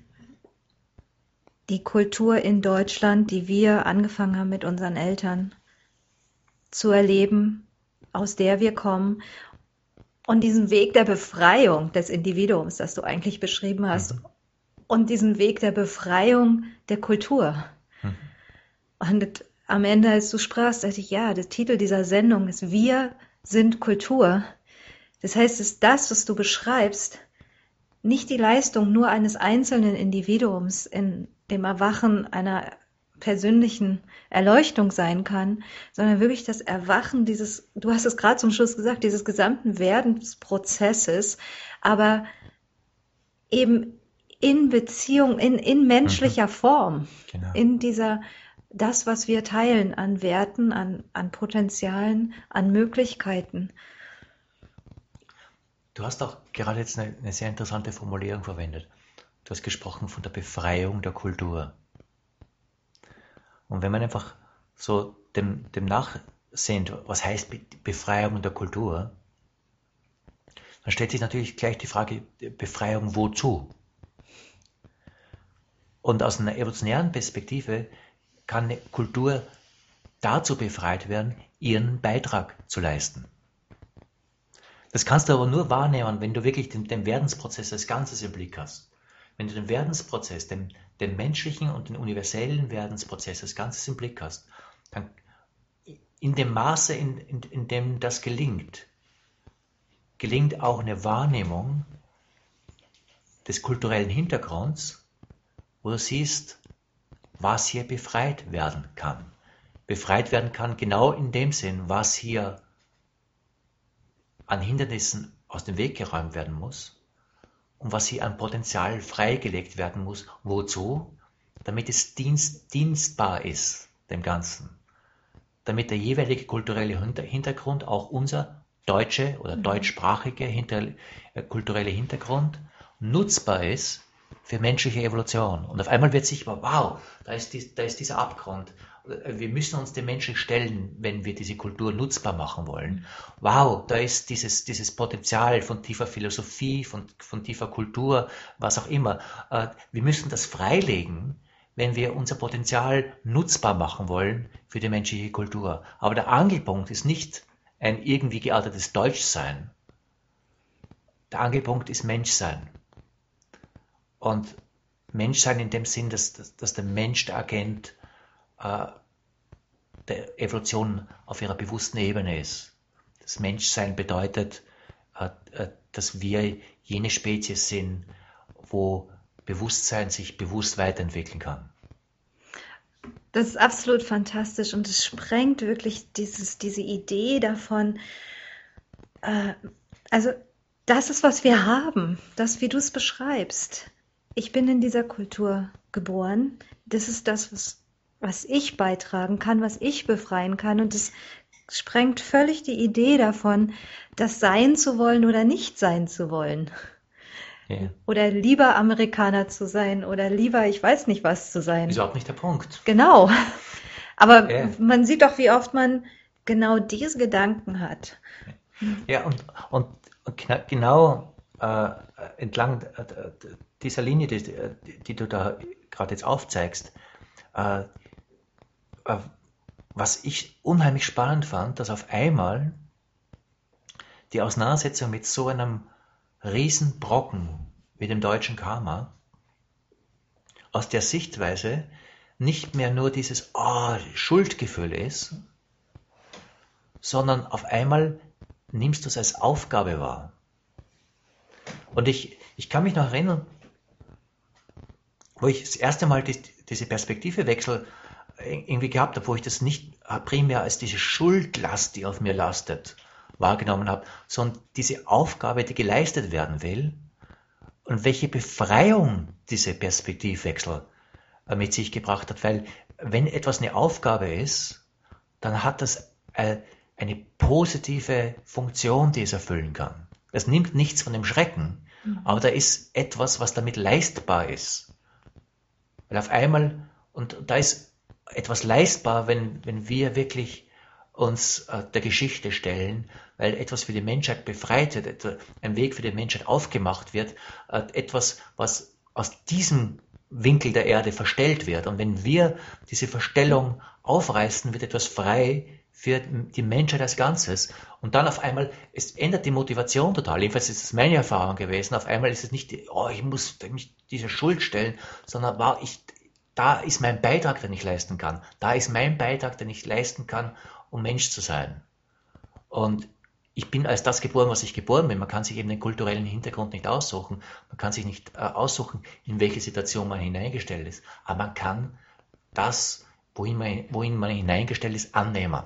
die Kultur in Deutschland, die wir angefangen haben mit unseren Eltern zu erleben, aus der wir kommen, und diesen Weg der Befreiung des Individuums, das du eigentlich beschrieben hast, mhm. und diesen Weg der Befreiung der Kultur. Mhm. Und am Ende, als du sprachst, dachte ich, ja, der Titel dieser Sendung ist Wir sind Kultur. Das heißt, ist das, was du beschreibst, nicht die Leistung nur eines einzelnen Individuums in dem Erwachen einer persönlichen Erleuchtung sein kann, sondern wirklich das Erwachen dieses, du hast es gerade zum Schluss gesagt, dieses gesamten Werdensprozesses, aber eben in Beziehung, in, in menschlicher mhm. Form, genau. in dieser, das, was wir teilen an Werten, an, an Potenzialen, an Möglichkeiten. Du hast auch gerade jetzt eine, eine sehr interessante Formulierung verwendet. Du hast gesprochen von der Befreiung der Kultur. Und wenn man einfach so dem, dem nachsehnt, was heißt Befreiung der Kultur, dann stellt sich natürlich gleich die Frage, Befreiung wozu? Und aus einer evolutionären Perspektive kann eine Kultur dazu befreit werden, ihren Beitrag zu leisten. Das kannst du aber nur wahrnehmen, wenn du wirklich den, den Werdensprozess als Ganzes im Blick hast. Wenn du den Werdensprozess, den, den menschlichen und den universellen Werdensprozess als Ganzes im Blick hast, dann in dem Maße, in, in, in dem das gelingt, gelingt auch eine Wahrnehmung des kulturellen Hintergrunds, wo du siehst, was hier befreit werden kann. Befreit werden kann genau in dem Sinn, was hier an Hindernissen aus dem Weg geräumt werden muss und was hier an Potenzial freigelegt werden muss. Wozu? Damit es dienst, dienstbar ist, dem Ganzen. Damit der jeweilige kulturelle Hintergrund, auch unser deutsche oder deutschsprachige hinter, äh, kulturelle Hintergrund, nutzbar ist für menschliche Evolution. Und auf einmal wird sichtbar, wow, da ist, die, da ist dieser Abgrund. Wir müssen uns dem Menschen stellen, wenn wir diese Kultur nutzbar machen wollen. Wow, da ist dieses, dieses Potenzial von tiefer Philosophie, von, von tiefer Kultur, was auch immer. Wir müssen das freilegen, wenn wir unser Potenzial nutzbar machen wollen für die menschliche Kultur. Aber der Angelpunkt ist nicht ein irgendwie geartetes Deutschsein. Der Angelpunkt ist Menschsein. Und Menschsein in dem Sinn, dass, dass, dass der Mensch der Agent äh, der Evolution auf ihrer bewussten Ebene ist. Das Menschsein bedeutet, äh, äh, dass wir jene Spezies sind, wo Bewusstsein sich bewusst weiterentwickeln kann. Das ist absolut fantastisch und es sprengt wirklich dieses, diese Idee davon, äh, also das ist, was wir haben, das, wie du es beschreibst. Ich bin in dieser Kultur geboren, das ist das, was, was ich beitragen kann, was ich befreien kann und es sprengt völlig die Idee davon, das sein zu wollen oder nicht sein zu wollen. Ja. Oder lieber Amerikaner zu sein oder lieber ich weiß nicht was zu sein. Ist überhaupt nicht der Punkt. Genau. Aber Ja. man sieht doch, wie oft man genau diese Gedanken hat. Ja, und, und, und genau äh, entlang äh, dieser Linie, die, die du da gerade jetzt aufzeigst, äh, äh, was ich unheimlich spannend fand, dass auf einmal die Auseinandersetzung mit so einem Riesenbrocken wie dem deutschen Karma aus der Sichtweise nicht mehr nur dieses oh, Schuldgefühl ist, sondern auf einmal nimmst du es als Aufgabe wahr. Und ich, ich kann mich noch erinnern, wo ich das erste Mal die, diese Perspektivewechsel irgendwie gehabt habe, wo ich das nicht primär als diese Schuldlast, die auf mir lastet, wahrgenommen habe, sondern diese Aufgabe, die geleistet werden will und welche Befreiung diese Perspektivwechsel mit sich gebracht hat, weil wenn etwas eine Aufgabe ist, dann hat das eine positive Funktion, die es erfüllen kann. Es nimmt nichts von dem Schrecken, mhm. aber da ist etwas, was damit leistbar ist. Weil auf einmal, und da ist etwas leistbar, wenn, wenn wir wirklich uns äh, der Geschichte stellen, weil etwas für die Menschheit befreit wird, ein Weg für die Menschheit aufgemacht wird, äh, etwas, was aus diesem Winkel der Erde verstellt wird. Und wenn wir diese Verstellung aufreißen, wird etwas frei für die Menschheit als Ganzes. Und dann auf einmal, es ändert die Motivation total. Jedenfalls ist es meine Erfahrung gewesen. Auf einmal ist es nicht, oh, ich muss mich dieser Schuld stellen, sondern war ich, da ist mein Beitrag, den ich leisten kann. Da ist mein Beitrag, den ich leisten kann, um Mensch zu sein. Und ich bin als das geboren, was ich geboren bin. Man kann sich eben den kulturellen Hintergrund nicht aussuchen. Man kann sich nicht äh, aussuchen, in welche Situation man hineingestellt ist. Aber man kann das, wohin man, wohin man hineingestellt ist, annehmen.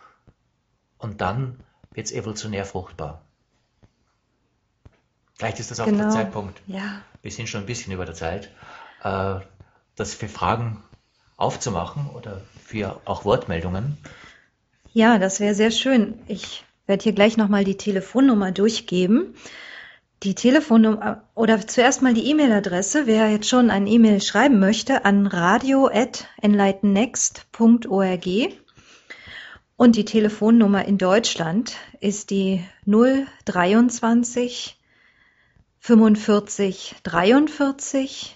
Und dann wird es evolutionär fruchtbar. Vielleicht ist das auch Genau. der Zeitpunkt. Ja. Wir sind schon ein bisschen über der Zeit, äh, das für Fragen aufzumachen oder für auch Wortmeldungen. Ja, das wäre sehr schön. Ich werde hier gleich nochmal die Telefonnummer durchgeben. Die Telefonnummer oder zuerst mal die E-Mail-Adresse. Wer jetzt schon ein E-Mail schreiben möchte, an radio at enlightennext punkt org. Und die Telefonnummer in Deutschland ist die null dreiundzwanzig fünfundvierzig dreiundvierzig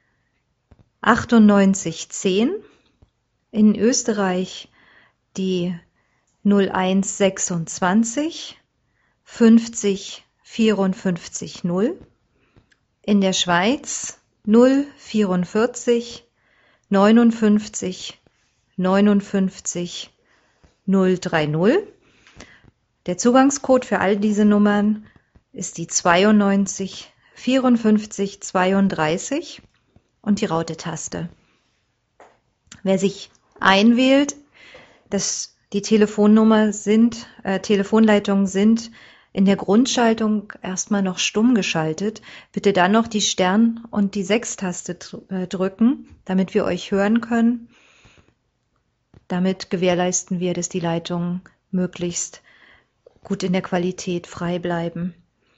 achtundneunzig zehn. In Österreich die null eins sechsundzwanzig fünfzig vierundfünfzig null. In der Schweiz null vierundvierzig neunundfünfzig neunundfünfzig null dreißig. Der Zugangscode für all diese Nummern ist die zweiundneunzig vierundfünfzig zweiunddreißig und die Raute-Taste. Wer sich einwählt, das, die Telefonnummer sind, äh, Telefonleitungen sind in der Grundschaltung erstmal noch stumm geschaltet. Bitte dann noch die Stern- und die Sechs-Taste drücken, damit wir euch hören können. Damit gewährleisten wir, dass die Leitungen möglichst gut in der Qualität frei bleiben.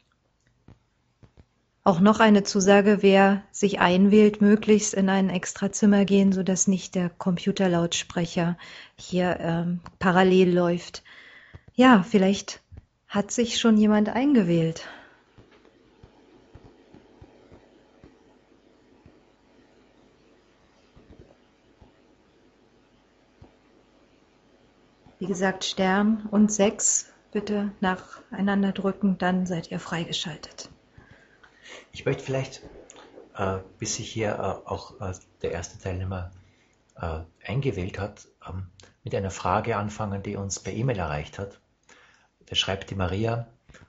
Auch noch eine Zusage, wer sich einwählt, möglichst in ein Extrazimmer gehen, sodass nicht der Computerlautsprecher hier ähm, parallel läuft. Ja, vielleicht hat sich schon jemand eingewählt. Wie gesagt, Stern und sechs bitte nacheinander drücken, dann seid ihr freigeschaltet. Ich möchte vielleicht, äh, bis sich hier äh, auch äh, der erste Teilnehmer äh, eingewählt hat, ähm, mit einer Frage anfangen, die uns per E-Mail erreicht hat. Da schreibt die Maria: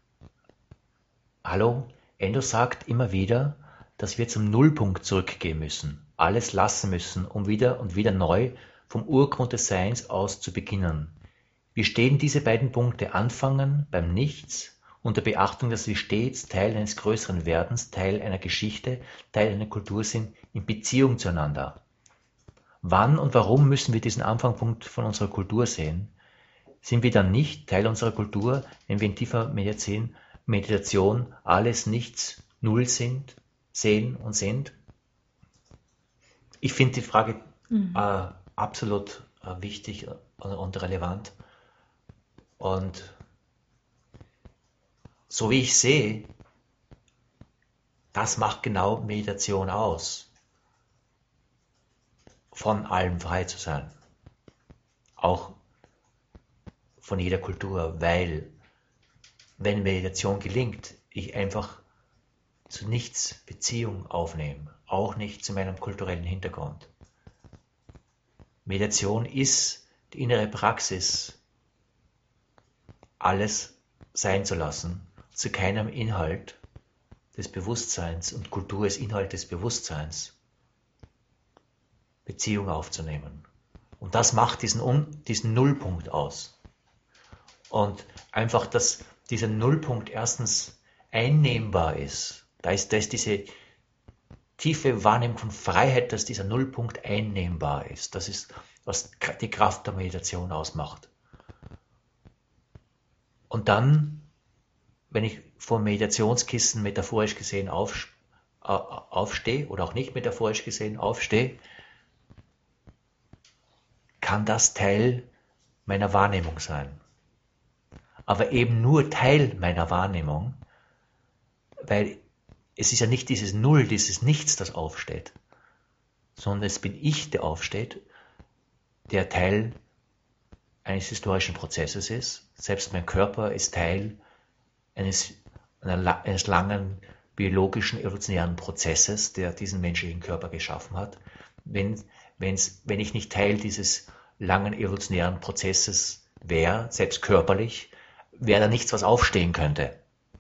Hallo, Endo sagt immer wieder, dass wir zum Nullpunkt zurückgehen müssen, alles lassen müssen, um wieder und wieder neu vom Urgrund des Seins aus zu beginnen. Wie stehen diese beiden Punkte Anfangen beim Nichts, unter Beachtung, dass wir stets Teil eines größeren Werdens, Teil einer Geschichte, Teil einer Kultur sind, in Beziehung zueinander? Wann und warum müssen wir diesen Anfangspunkt von unserer Kultur sehen? Sind wir dann nicht Teil unserer Kultur, wenn wir in tiefer Meditation, Meditation alles Nichts, Null sind, sehen und sind? Ich finde die Frage mhm. äh, absolut äh, wichtig und, und relevant. Und so wie ich sehe, das macht genau Meditation aus, von allem frei zu sein, auch von jeder Kultur, weil wenn Meditation gelingt, ich einfach zu nichts Beziehung aufnehme, auch nicht zu meinem kulturellen Hintergrund. Meditation ist die innere Praxis, alles sein zu lassen, zu keinem Inhalt des Bewusstseins, und Kultur ist Inhalt des Bewusstseins, Beziehung aufzunehmen. Und das macht diesen, diesen Nullpunkt aus. Und einfach, dass dieser Nullpunkt erstens einnehmbar ist, da ist, da ist diese tiefe Wahrnehmung von Freiheit, dass dieser Nullpunkt einnehmbar ist. Das ist, was die Kraft der Meditation ausmacht. Und dann, wenn ich vor dem Meditationskissen metaphorisch gesehen auf, äh, aufstehe oder auch nicht metaphorisch gesehen aufstehe, kann das Teil meiner Wahrnehmung sein. Aber eben nur Teil meiner Wahrnehmung, weil es ist ja nicht dieses Null, dieses Nichts, das aufsteht, sondern es bin ich, der aufsteht, der Teil eines historischen Prozesses ist. Selbst mein Körper ist Teil eines, eines langen biologischen, evolutionären Prozesses, der diesen menschlichen Körper geschaffen hat. Wenn, wenn's, wenn ich nicht Teil dieses langen evolutionären Prozesses wäre, selbst körperlich, wäre da nichts, was aufstehen könnte.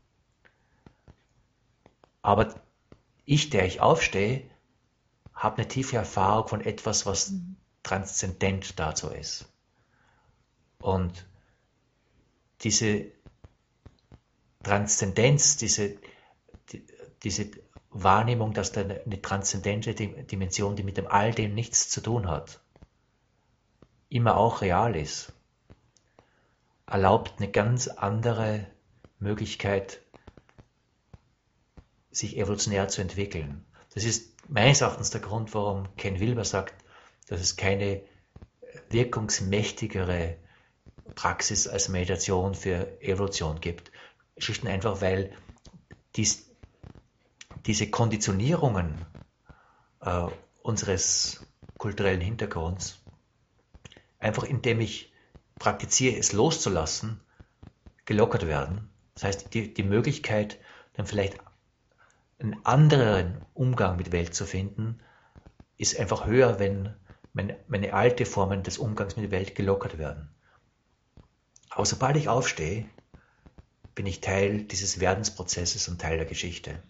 Aber ich, der ich aufstehe, habe eine tiefe Erfahrung von etwas, was mhm. transzendent dazu ist. Und diese Transzendenz, diese, die, diese Wahrnehmung, dass da eine transzendente Dimension, die mit dem all dem nichts zu tun hat, immer auch real ist, erlaubt eine ganz andere Möglichkeit, sich evolutionär zu entwickeln. Das ist meines Erachtens der Grund, warum Ken Wilber sagt, dass es keine wirkungsmächtigere Praxis als Meditation für Evolution gibt. Schlicht und einfach, weil dies, diese Konditionierungen äh, unseres kulturellen Hintergrunds, einfach indem ich praktiziere, es loszulassen, gelockert werden. Das heißt, die, die Möglichkeit, dann vielleicht einen anderen Umgang mit Welt zu finden, ist einfach höher, wenn meine, meine alte Formen des Umgangs mit der Welt gelockert werden. Aber sobald ich aufstehe, bin ich Teil dieses Werdensprozesses und Teil der Geschichte.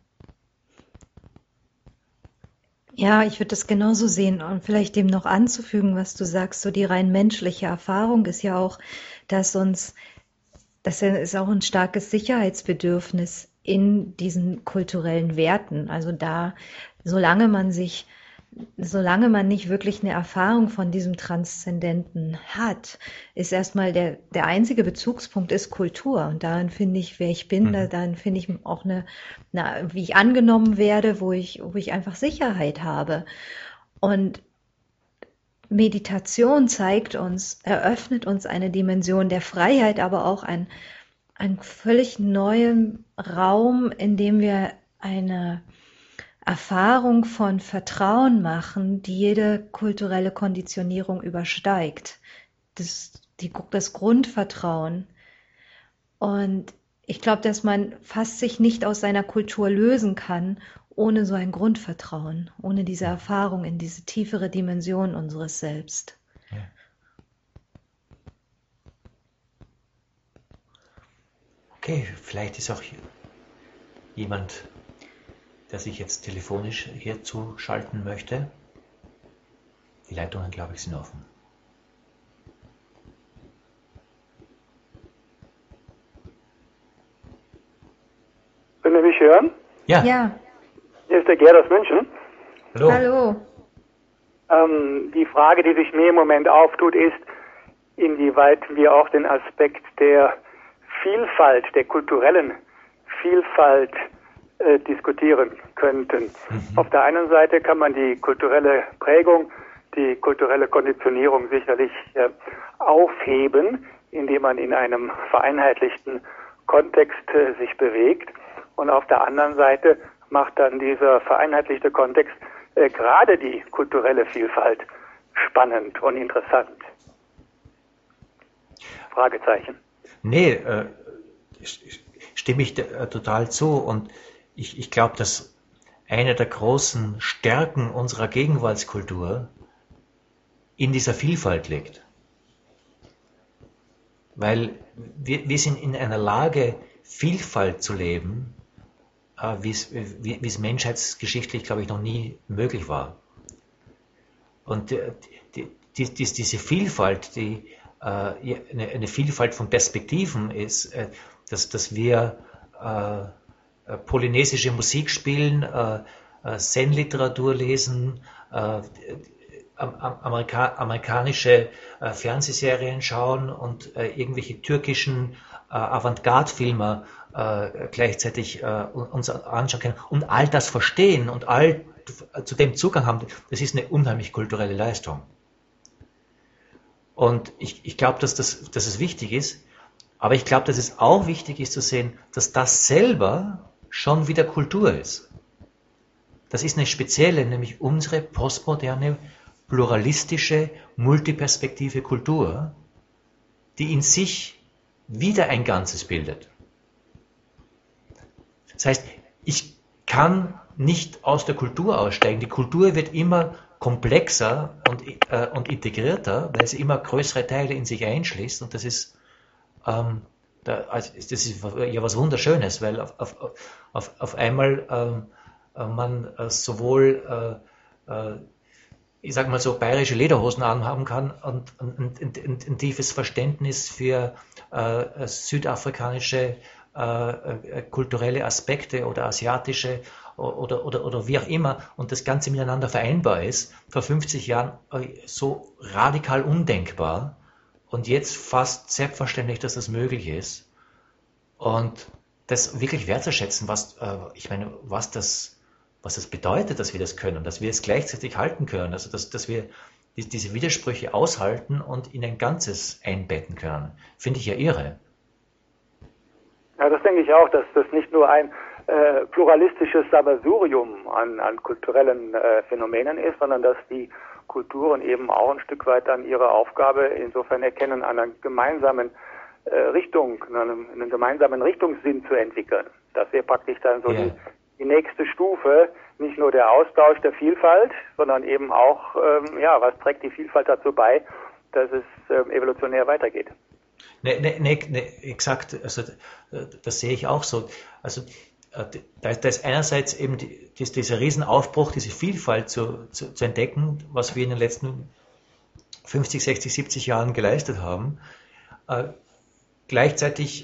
Ja, ich würde das genauso sehen und vielleicht dem noch anzufügen, was du sagst, so die rein menschliche Erfahrung ist ja auch, dass uns das ist auch ein starkes Sicherheitsbedürfnis in diesen kulturellen Werten. Also da, solange man sich, solange man nicht wirklich eine Erfahrung von diesem Transzendenten hat, ist erstmal der, der einzige Bezugspunkt ist Kultur. Und darin finde ich, wer ich bin, da, Mhm. darin finde ich auch eine, eine, wie ich angenommen werde, wo ich, wo ich einfach Sicherheit habe. Und Meditation zeigt uns, eröffnet uns eine Dimension der Freiheit, aber auch ein, ein völlig neuen Raum, in dem wir eine Erfahrung von Vertrauen machen, die jede kulturelle Konditionierung übersteigt. Das, die, das Grundvertrauen. Und ich glaube, dass man fast sich nicht aus seiner Kultur lösen kann, ohne so ein Grundvertrauen, ohne diese Erfahrung in diese tiefere Dimension unseres Selbst. Ja. Okay, vielleicht ist auch jemand, der sich jetzt telefonisch hier zuschalten möchte. Die Leitungen, glaube ich, sind offen. Können Sie mich hören? Ja, Ja, Hier ist der Gerd aus München. hallo. hallo. Ähm, die Frage, die sich mir im Moment auftut, ist, inwieweit wir auch den Aspekt der Vielfalt, der kulturellen Vielfalt äh, diskutieren könnten. Mhm. Auf der einen Seite kann man die kulturelle Prägung, die kulturelle Konditionierung sicherlich äh, aufheben, indem man in einem vereinheitlichten Kontext äh, sich bewegt. Und auf der anderen Seite macht dann dieser vereinheitlichte Kontext äh, gerade die kulturelle Vielfalt spannend und interessant. Fragezeichen. Nee, äh, stimme ich äh, total zu. Und ich, ich glaube, dass eine der großen Stärken unserer Gegenwartskultur in dieser Vielfalt liegt. Weil wir, wir sind in einer Lage, Vielfalt zu leben, äh, wie es wie, wie es menschheitsgeschichtlich, glaube ich, noch nie möglich war. Und die, die, die, diese Vielfalt, die äh, eine, eine Vielfalt von Perspektiven ist, äh, dass, dass wir äh, polynesische Musik spielen, äh, äh, Zen-Literatur lesen, äh, Amerika amerikanische äh, Fernsehserien schauen und äh, irgendwelche türkischen äh, Avantgarde-Filme äh, gleichzeitig äh, uns anschauen können und all das verstehen und all zu dem Zugang haben, das ist eine unheimlich kulturelle Leistung. Und ich, ich glaube, dass, das, dass es wichtig ist, aber ich glaube, dass es auch wichtig ist zu sehen, dass das selber schon wieder Kultur ist. Das ist eine spezielle, nämlich unsere postmoderne, pluralistische, multiperspektive Kultur, die in sich wieder ein Ganzes bildet. Das heißt, ich kann nicht aus der Kultur aussteigen. Die Kultur wird immer komplexer und, äh, und integrierter, weil sie immer größere Teile in sich einschließt. Und das ist, ähm, da, also das ist ja was Wunderschönes, weil auf, auf, auf, auf einmal ähm, man äh, sowohl äh, äh, ich sag mal so, bayerische Lederhosen anhaben kann und ein, ein, ein, ein tiefes Verständnis für äh, südafrikanische äh, äh, kulturelle Aspekte oder asiatische oder, oder, oder wie auch immer und das Ganze miteinander vereinbar ist. Vor fünfzig Jahren äh, so radikal undenkbar und jetzt fast selbstverständlich, dass das möglich ist. Und das wirklich wertzuschätzen, was, äh, ich meine, was das was das bedeutet, dass wir das können, dass wir es gleichzeitig halten können, also dass, dass wir die, diese Widersprüche aushalten und in ein Ganzes einbetten können. Finde ich ja irre. Ja, das denke ich auch, dass das nicht nur ein äh, pluralistisches Sammelsurium an, an kulturellen äh, Phänomenen ist, sondern dass die Kulturen eben auch ein Stück weit dann ihre Aufgabe insofern erkennen, einer gemeinsamen äh, Richtung, einem, einen gemeinsamen Richtungssinn zu entwickeln. Dass wir praktisch dann so Ja. die die nächste Stufe, nicht nur der Austausch der Vielfalt, sondern eben auch, ähm, ja, was trägt die Vielfalt dazu bei, dass es ähm, evolutionär weitergeht. Ne, ne, ne, ne, exakt, also das sehe ich auch so. Also da, da ist einerseits eben die, dieser Riesenaufbruch, diese Vielfalt zu, zu, zu entdecken, was wir in den letzten fünfzig, sechzig, siebzig Jahren geleistet haben. Äh, gleichzeitig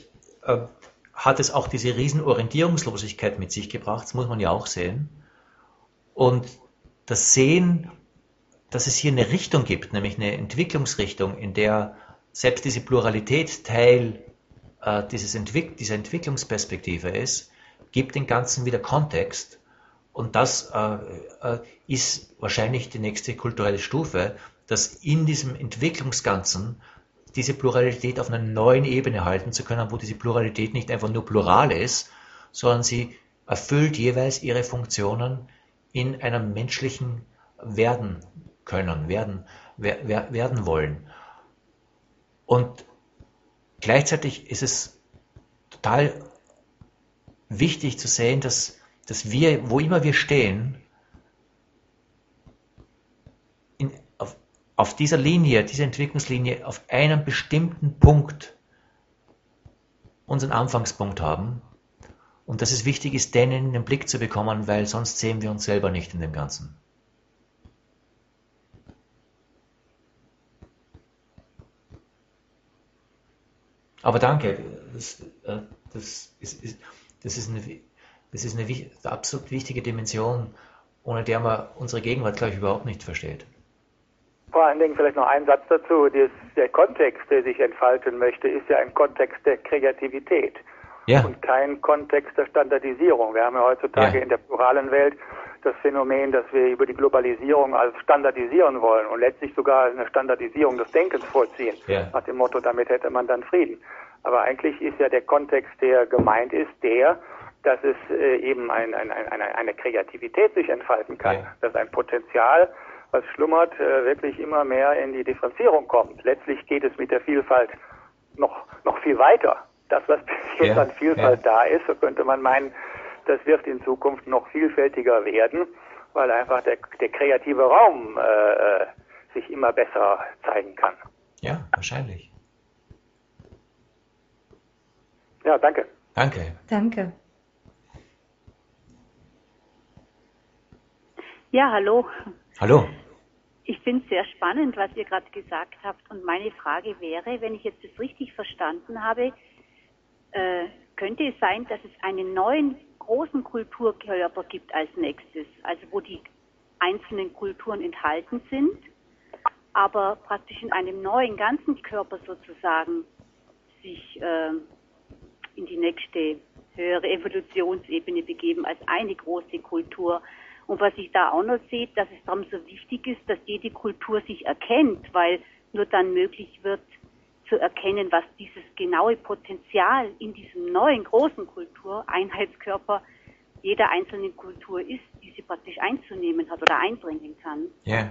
äh, hat es auch diese riesen Orientierungslosigkeit mit sich gebracht, das muss man ja auch sehen. Und das Sehen, dass es hier eine Richtung gibt, nämlich eine Entwicklungsrichtung, in der selbst diese Pluralität Teil äh, dieses Entwick- dieser Entwicklungsperspektive ist, gibt dem Ganzen wieder Kontext. Und das äh, äh, ist wahrscheinlich die nächste kulturelle Stufe, dass in diesem Entwicklungsganzen diese Pluralität auf einer neuen Ebene halten zu können, wo diese Pluralität nicht einfach nur plural ist, sondern sie erfüllt jeweils ihre Funktionen in einem menschlichen Werden können, werden, wer, werden wollen. Und gleichzeitig ist es total wichtig zu sehen, dass, dass wir, wo immer wir stehen, in, auf, auf dieser Linie, dieser Entwicklungslinie, auf einem bestimmten Punkt unseren Anfangspunkt haben und dass es wichtig ist, den in den Blick zu bekommen, weil sonst sehen wir uns selber nicht in dem Ganzen. Aber danke, das, das, ist, das ist eine, das ist eine absolut wichtige Dimension, ohne der man unsere Gegenwart, glaube ich, überhaupt nicht versteht. Vor allen Dingen vielleicht noch ein Satz dazu. Das, der Kontext, der sich entfalten möchte, ist ja ein Kontext der Kreativität ja. und kein Kontext der Standardisierung. Wir haben ja heutzutage ja. in der pluralen Welt das Phänomen, dass wir über die Globalisierung als standardisieren wollen und letztlich sogar eine Standardisierung des Denkens vorziehen. Ja. Nach dem Motto, damit hätte man dann Frieden. Aber eigentlich ist ja der Kontext, der gemeint ist, der, dass es äh, eben ein, ein, ein, eine, eine Kreativität sich entfalten kann, ja. dass ein Potenzial, was schlummert, äh, wirklich immer mehr in die Differenzierung kommt. Letztlich geht es mit der Vielfalt noch, noch viel weiter. Das, was bis jetzt ja. an Vielfalt ja. da ist, so könnte man meinen, das wird in Zukunft noch vielfältiger werden, weil einfach der, der kreative Raum äh, sich immer besser zeigen kann. Ja, wahrscheinlich. Ja, danke. Danke. Danke. Ja, hallo. Hallo. Ich finde es sehr spannend, was ihr gerade gesagt habt. Und meine Frage wäre, wenn ich jetzt das richtig verstanden habe, äh, könnte es sein, dass es einen neuen großen Kulturkörper gibt als nächstes, also wo die einzelnen Kulturen enthalten sind, aber praktisch in einem neuen ganzen Körper sozusagen sich äh, in die nächste höhere Evolutionsebene begeben als eine große Kultur. Und was ich da auch noch sehe, dass es darum so wichtig ist, dass jede Kultur sich erkennt, weil nur dann möglich wird zu erkennen, was dieses genaue Potenzial in diesem neuen großen Kultureinheitskörper jeder einzelnen Kultur ist, die sie praktisch einzunehmen hat oder einbringen kann. Ja.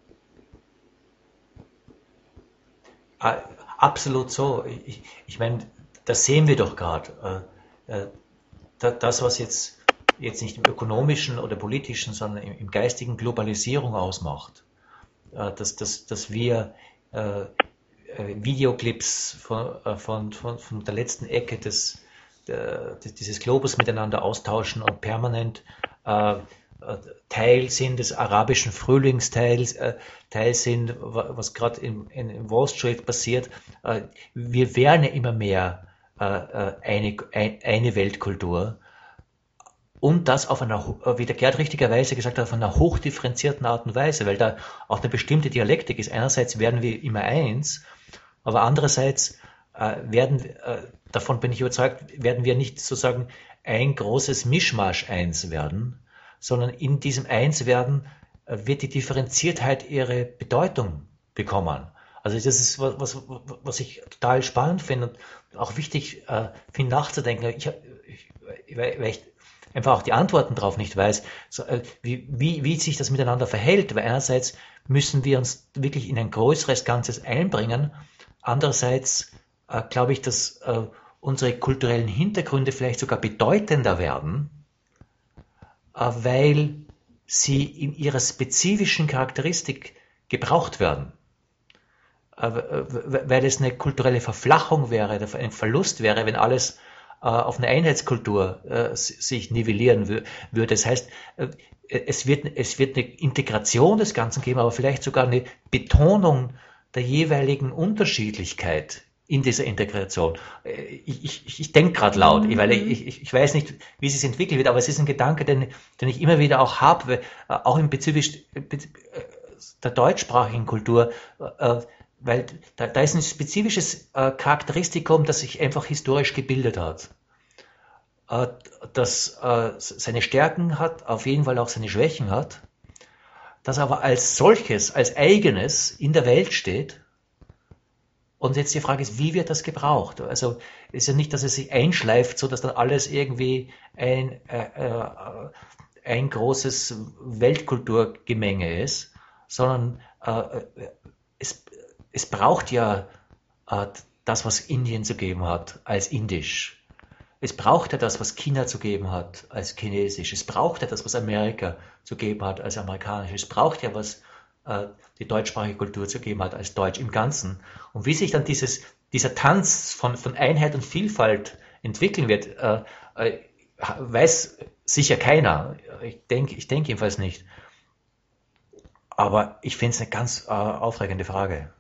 Absolut so. Ich, ich meine, das sehen wir doch gerade. Äh, das, was jetzt, jetzt nicht im ökonomischen oder politischen, sondern im, im geistigen Globalisierung ausmacht, äh, dass, dass, dass wir äh, Videoclips von, von, von, von der letzten Ecke des, der, dieses Globus miteinander austauschen und permanent äh, Teil sind des arabischen Frühlingsteils, äh, Teil sind, was gerade in, in Wall Street passiert. Äh, wir werden ja immer mehr äh, eine, eine Weltkultur und das auf einer, wie der Gerd richtigerweise gesagt hat, auf einer hochdifferenzierten Art und Weise, weil da auch eine bestimmte Dialektik ist. Einerseits werden wir immer eins, aber andererseits äh, werden, äh, davon bin ich überzeugt, werden wir nicht sozusagen ein großes Mischmasch eins werden, sondern in diesem Einswerden äh, wird die Differenziertheit ihre Bedeutung bekommen. Also das ist was, was, was ich total spannend finde und auch wichtig äh, finde nachzudenken. Ich, ich, weil ich einfach auch die Antworten darauf nicht weiß, so, äh, wie, wie, wie sich das miteinander verhält. Weil einerseits müssen wir uns wirklich in ein größeres Ganzes einbringen, andererseits äh, glaube ich, dass äh, unsere kulturellen Hintergründe vielleicht sogar bedeutender werden, äh, weil sie in ihrer spezifischen Charakteristik gebraucht werden. Äh, weil es eine kulturelle Verflachung wäre, ein Verlust wäre, wenn alles äh, auf eine Einheitskultur äh, sich nivellieren wür- würde. Das heißt, äh, es wird, es wird eine Integration des Ganzen geben, aber vielleicht sogar eine Betonung der jeweiligen Unterschiedlichkeit in dieser Integration. Ich, ich, ich denke gerade laut, mhm. weil ich, ich, ich weiß nicht, wie es sich entwickeln wird, aber es ist ein Gedanke, den, den ich immer wieder auch habe, auch in bezüglich der deutschsprachigen Kultur, weil da, da ist ein spezifisches Charakteristikum, das sich einfach historisch gebildet hat. Das seine Stärken hat, auf jeden Fall auch seine Schwächen hat, das aber als solches, als eigenes in der Welt steht. Und jetzt die Frage ist, wie wird das gebraucht? Also es ist ja nicht, dass es sich einschleift, so dass dann alles irgendwie ein, äh, ein großes Weltkulturgemenge ist, sondern äh, es, es braucht ja äh, das, was Indien zu geben hat, als indisch. Es braucht ja das, was China zu geben hat, als chinesisch. Es braucht ja das, was Amerika zu geben hat, als amerikanisch. Es braucht ja was äh, die deutschsprachige Kultur zu geben hat, als Deutsch im Ganzen. Und wie sich dann dieses, dieser Tanz von, von Einheit und Vielfalt entwickeln wird, äh, äh, weiß sicher keiner. Ich denke ich denk jedenfalls nicht. Aber ich finde es eine ganz äh, aufregende Frage.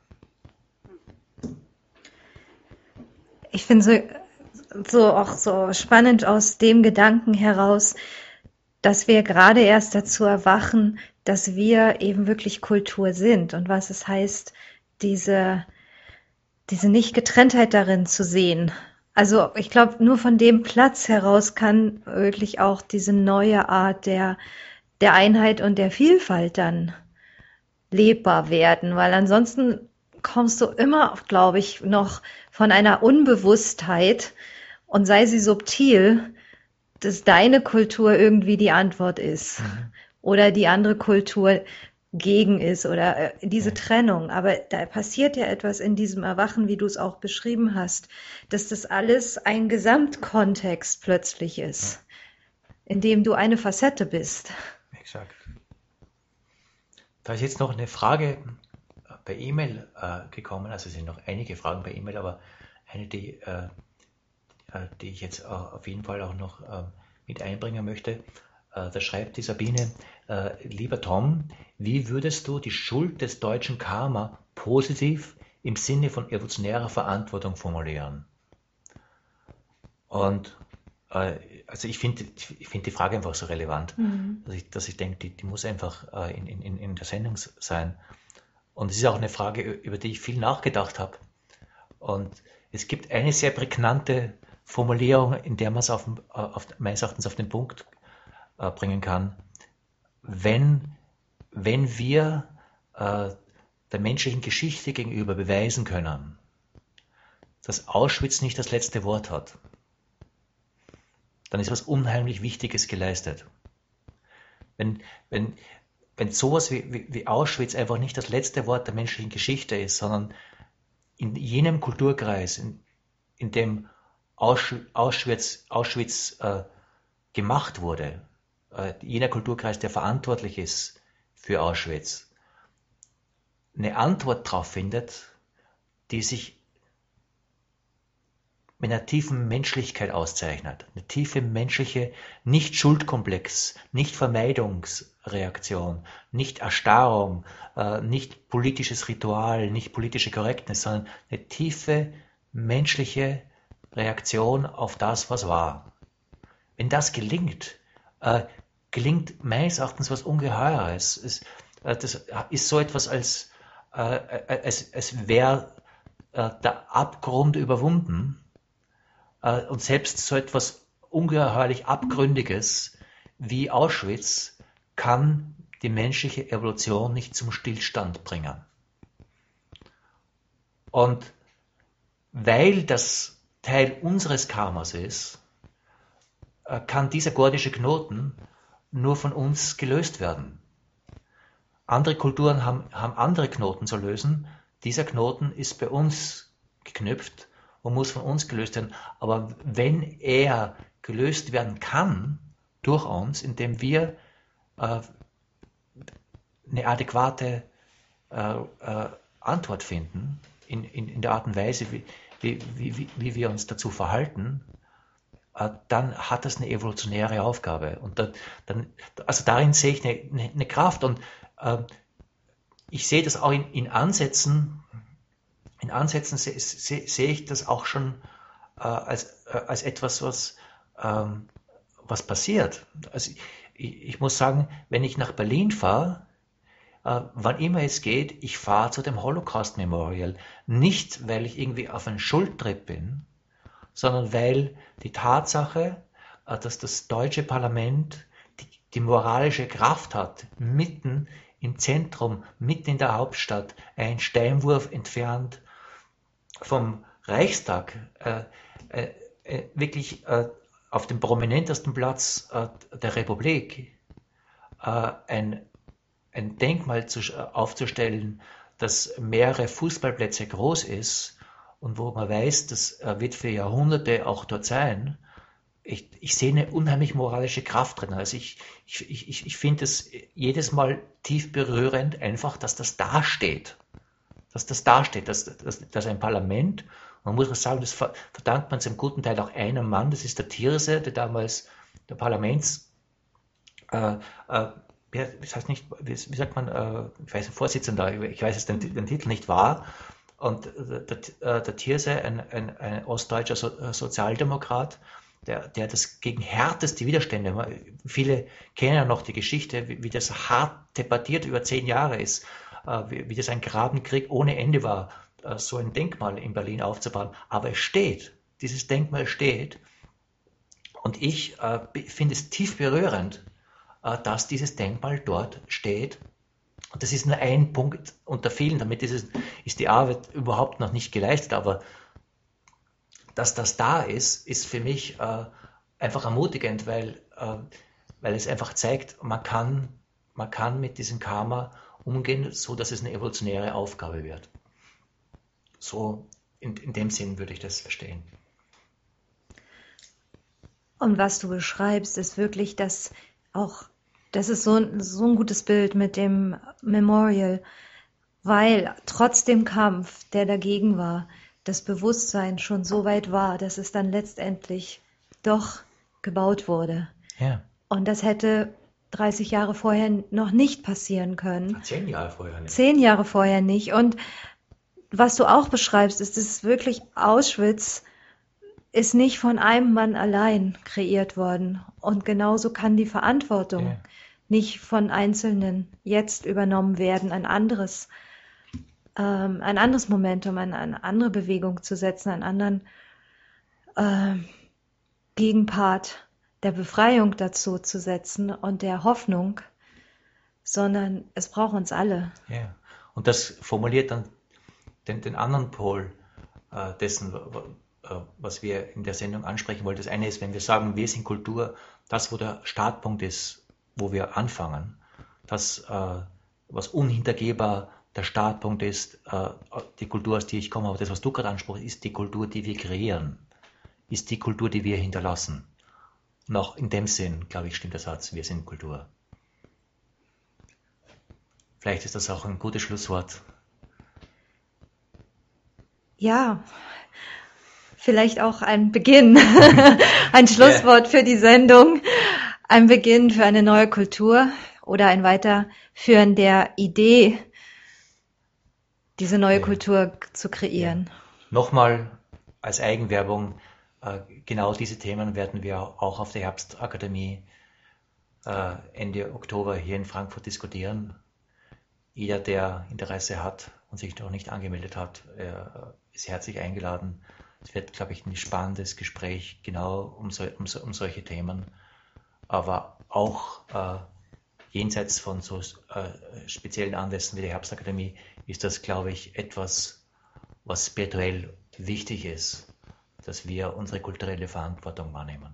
Ich finde so, so auch so spannend aus dem Gedanken heraus, dass wir gerade erst dazu erwachen, dass wir eben wirklich Kultur sind und was es heißt, diese, diese Nicht-Getrenntheit darin zu sehen. Also ich glaube, nur von dem Platz heraus kann wirklich auch diese neue Art der, der Einheit und der Vielfalt dann lebbar werden, weil ansonsten kommst du immer, glaube ich, noch von einer Unbewusstheit und sei sie subtil, dass deine Kultur irgendwie die Antwort ist mhm. oder die andere Kultur gegen ist oder diese ja. Trennung. Aber da passiert ja etwas in diesem Erwachen, wie du es auch beschrieben hast, dass das alles ein Gesamtkontext plötzlich ist, ja. in dem du eine Facette bist. Exakt. Da ist jetzt noch eine Frage per E-Mail äh, gekommen, also es sind noch einige Fragen per E-Mail, aber eine, die, äh, die ich jetzt auf jeden Fall auch noch äh, mit einbringen möchte. Äh, da schreibt die Sabine, äh, lieber Tom, wie würdest du die Schuld des deutschen Karma positiv im Sinne von evolutionärer Verantwortung formulieren? Und äh, also ich finde ich find die Frage einfach so relevant, mhm. dass ich, dass ich denke, die, die muss einfach äh, in, in, in der Sendung sein. Und es ist auch eine Frage, über die ich viel nachgedacht habe. Und es gibt eine sehr prägnante Formulierung, in der man es auf, auf, meines Erachtens auf den Punkt äh, bringen kann. Wenn, wenn wir äh, der menschlichen Geschichte gegenüber beweisen können, dass Auschwitz nicht das letzte Wort hat, dann ist was unheimlich Wichtiges geleistet. Wenn, wenn, wenn sowas wie, wie, wie Auschwitz einfach nicht das letzte Wort der menschlichen Geschichte ist, sondern in jenem Kulturkreis, in, in dem Auschwitz, Auschwitz äh, gemacht wurde, äh, jener Kulturkreis, der verantwortlich ist für Auschwitz, eine Antwort darauf findet, die sich mit einer tiefen Menschlichkeit auszeichnet. Eine tiefe menschliche, nicht Schuldkomplex, nicht Vermeidungsreaktion, nicht Erstarrung, äh, nicht politisches Ritual, nicht politische Korrektness, sondern eine tiefe menschliche Reaktion auf das, was war. Wenn das gelingt, äh, gelingt meines Erachtens was Ungeheures. Es, äh, das ist so etwas, als, äh, als, als wäre äh, der Abgrund überwunden. Und selbst so etwas ungeheuerlich Abgründiges wie Auschwitz kann die menschliche Evolution nicht zum Stillstand bringen. Und weil das Teil unseres Karmas ist, kann dieser gordische Knoten nur von uns gelöst werden. Andere Kulturen haben, haben andere Knoten zu lösen. Dieser Knoten ist bei uns geknüpft und muss von uns gelöst werden. Aber wenn er gelöst werden kann durch uns, indem wir äh, eine adäquate äh, äh, Antwort finden, in, in, in der Art und Weise, wie, wie, wie, wie wir uns dazu verhalten, äh, dann hat das eine evolutionäre Aufgabe. Und dann, dann, also darin sehe ich eine, eine, eine Kraft. Und äh, ich sehe das auch in, in Ansätzen in Ansätzen sehe seh, seh ich das auch schon äh, als, äh, als etwas, was, ähm, was passiert. Also ich, ich muss sagen, wenn ich nach Berlin fahre, äh, wann immer es geht, ich fahre zu dem Holocaust Memorial. Nicht, weil ich irgendwie auf einen Schuldtrip bin, sondern weil die Tatsache, äh, dass das deutsche Parlament die, die moralische Kraft hat, mitten im Zentrum, mitten in der Hauptstadt, einen Steinwurf entfernt vom Reichstag, äh, äh, äh, wirklich äh, auf dem prominentesten Platz äh, der Republik, äh, ein, ein Denkmal zu, aufzustellen, das mehrere Fußballplätze groß ist und wo man weiß, das äh, wird für Jahrhunderte auch dort sein. Ich, ich sehe eine unheimlich moralische Kraft drin. Also ich, ich, ich, ich finde es jedes Mal tief berührend, einfach, dass das dasteht. Dass das dasteht, dass, dass, dass ein Parlament, man muss auch sagen, das verdankt man zum guten Teil auch einem Mann, das ist der Thierse, der damals der Parlaments, äh, äh, das heißt nicht, wie, wie sagt man, äh, ich weiß, Vorsitzender, ich weiß jetzt den, den Titel nicht war, und der, der, der Thierse, ein, ein, ein ostdeutscher so, Sozialdemokrat, der, der das gegen härteste Widerstände, viele kennen ja noch die Geschichte, wie, wie das hart debattiert über zehn Jahre ist, äh, wie, wie das ein Grabenkrieg ohne Ende war, äh, so ein Denkmal in Berlin aufzubauen. Aber es steht, dieses Denkmal steht, und ich äh, finde es tief berührend, äh, dass dieses Denkmal dort steht. Und das ist nur ein Punkt unter vielen, damit ist, es, ist die Arbeit überhaupt noch nicht geleistet, aber dass das da ist, ist für mich äh, einfach ermutigend, weil, äh, weil es einfach zeigt, man kann, man kann mit diesem Karma umgehen, so dass es eine evolutionäre Aufgabe wird. So in, in dem Sinn würde ich das verstehen. Und was du beschreibst, ist wirklich das auch, das ist so, so ein gutes Bild mit dem Memorial, weil trotz dem Kampf, der dagegen war, das Bewusstsein schon so weit war, dass es dann letztendlich doch gebaut wurde. Ja. Und das hätte dreißig Jahre vorher noch nicht passieren können. Zehn Jahre vorher nicht. Zehn Jahre vorher nicht. Und was du auch beschreibst, ist, dass wirklich Auschwitz ist nicht von einem Mann allein kreiert worden. Und genauso kann die Verantwortung Ja. nicht von Einzelnen jetzt übernommen werden, ein anderes ähm, ein anderes Momentum, eine, eine andere Bewegung zu setzen, einen anderen äh, Gegenpart der Befreiung dazu zu setzen und der Hoffnung, sondern es braucht uns alle. Ja. Und das formuliert dann den, den anderen Pol äh, dessen, äh, was wir in der Sendung ansprechen wollen. Das eine ist, wenn wir sagen, wir sind Kultur, das, wo der Startpunkt ist, wo wir anfangen, das, äh, was unhintergehbar der Startpunkt ist, äh, die Kultur, aus der ich komme, aber das, was du gerade ansprichst, ist die Kultur, die wir kreieren, ist die Kultur, die wir hinterlassen. Und auch in dem Sinn, glaube ich, stimmt der Satz, wir sind Kultur. Vielleicht ist das auch ein gutes Schlusswort. Ja, vielleicht auch ein Beginn, ein Schlusswort für die Sendung, ein Beginn für eine neue Kultur oder ein Weiterführen der Idee, diese neue Ja. Kultur zu kreieren. Ja. Nochmal als Eigenwerbung, äh, genau diese Themen werden wir auch auf der Herbstakademie äh, Ende Oktober hier in Frankfurt diskutieren. Jeder, der Interesse hat und sich noch nicht angemeldet hat, äh, ist herzlich eingeladen. Es wird, glaube ich, ein spannendes Gespräch genau um, so, um, so, um solche Themen, aber auch äh, jenseits von so äh, speziellen Anlässen wie der Herbstakademie ist das, glaube ich, etwas, was spirituell wichtig ist, dass wir unsere kulturelle Verantwortung wahrnehmen.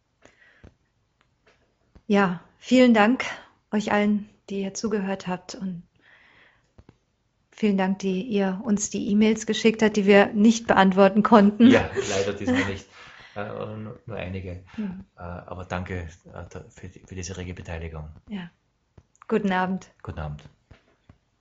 Ja, vielen Dank euch allen, die ihr zugehört habt, und vielen Dank, die ihr uns die E-Mails geschickt habt, die wir nicht beantworten konnten. Ja, leider diesmal nicht, äh, nur, nur einige. Hm. Äh, aber danke äh, für, für diese rege Beteiligung. Ja. Guten Abend. Guten Abend.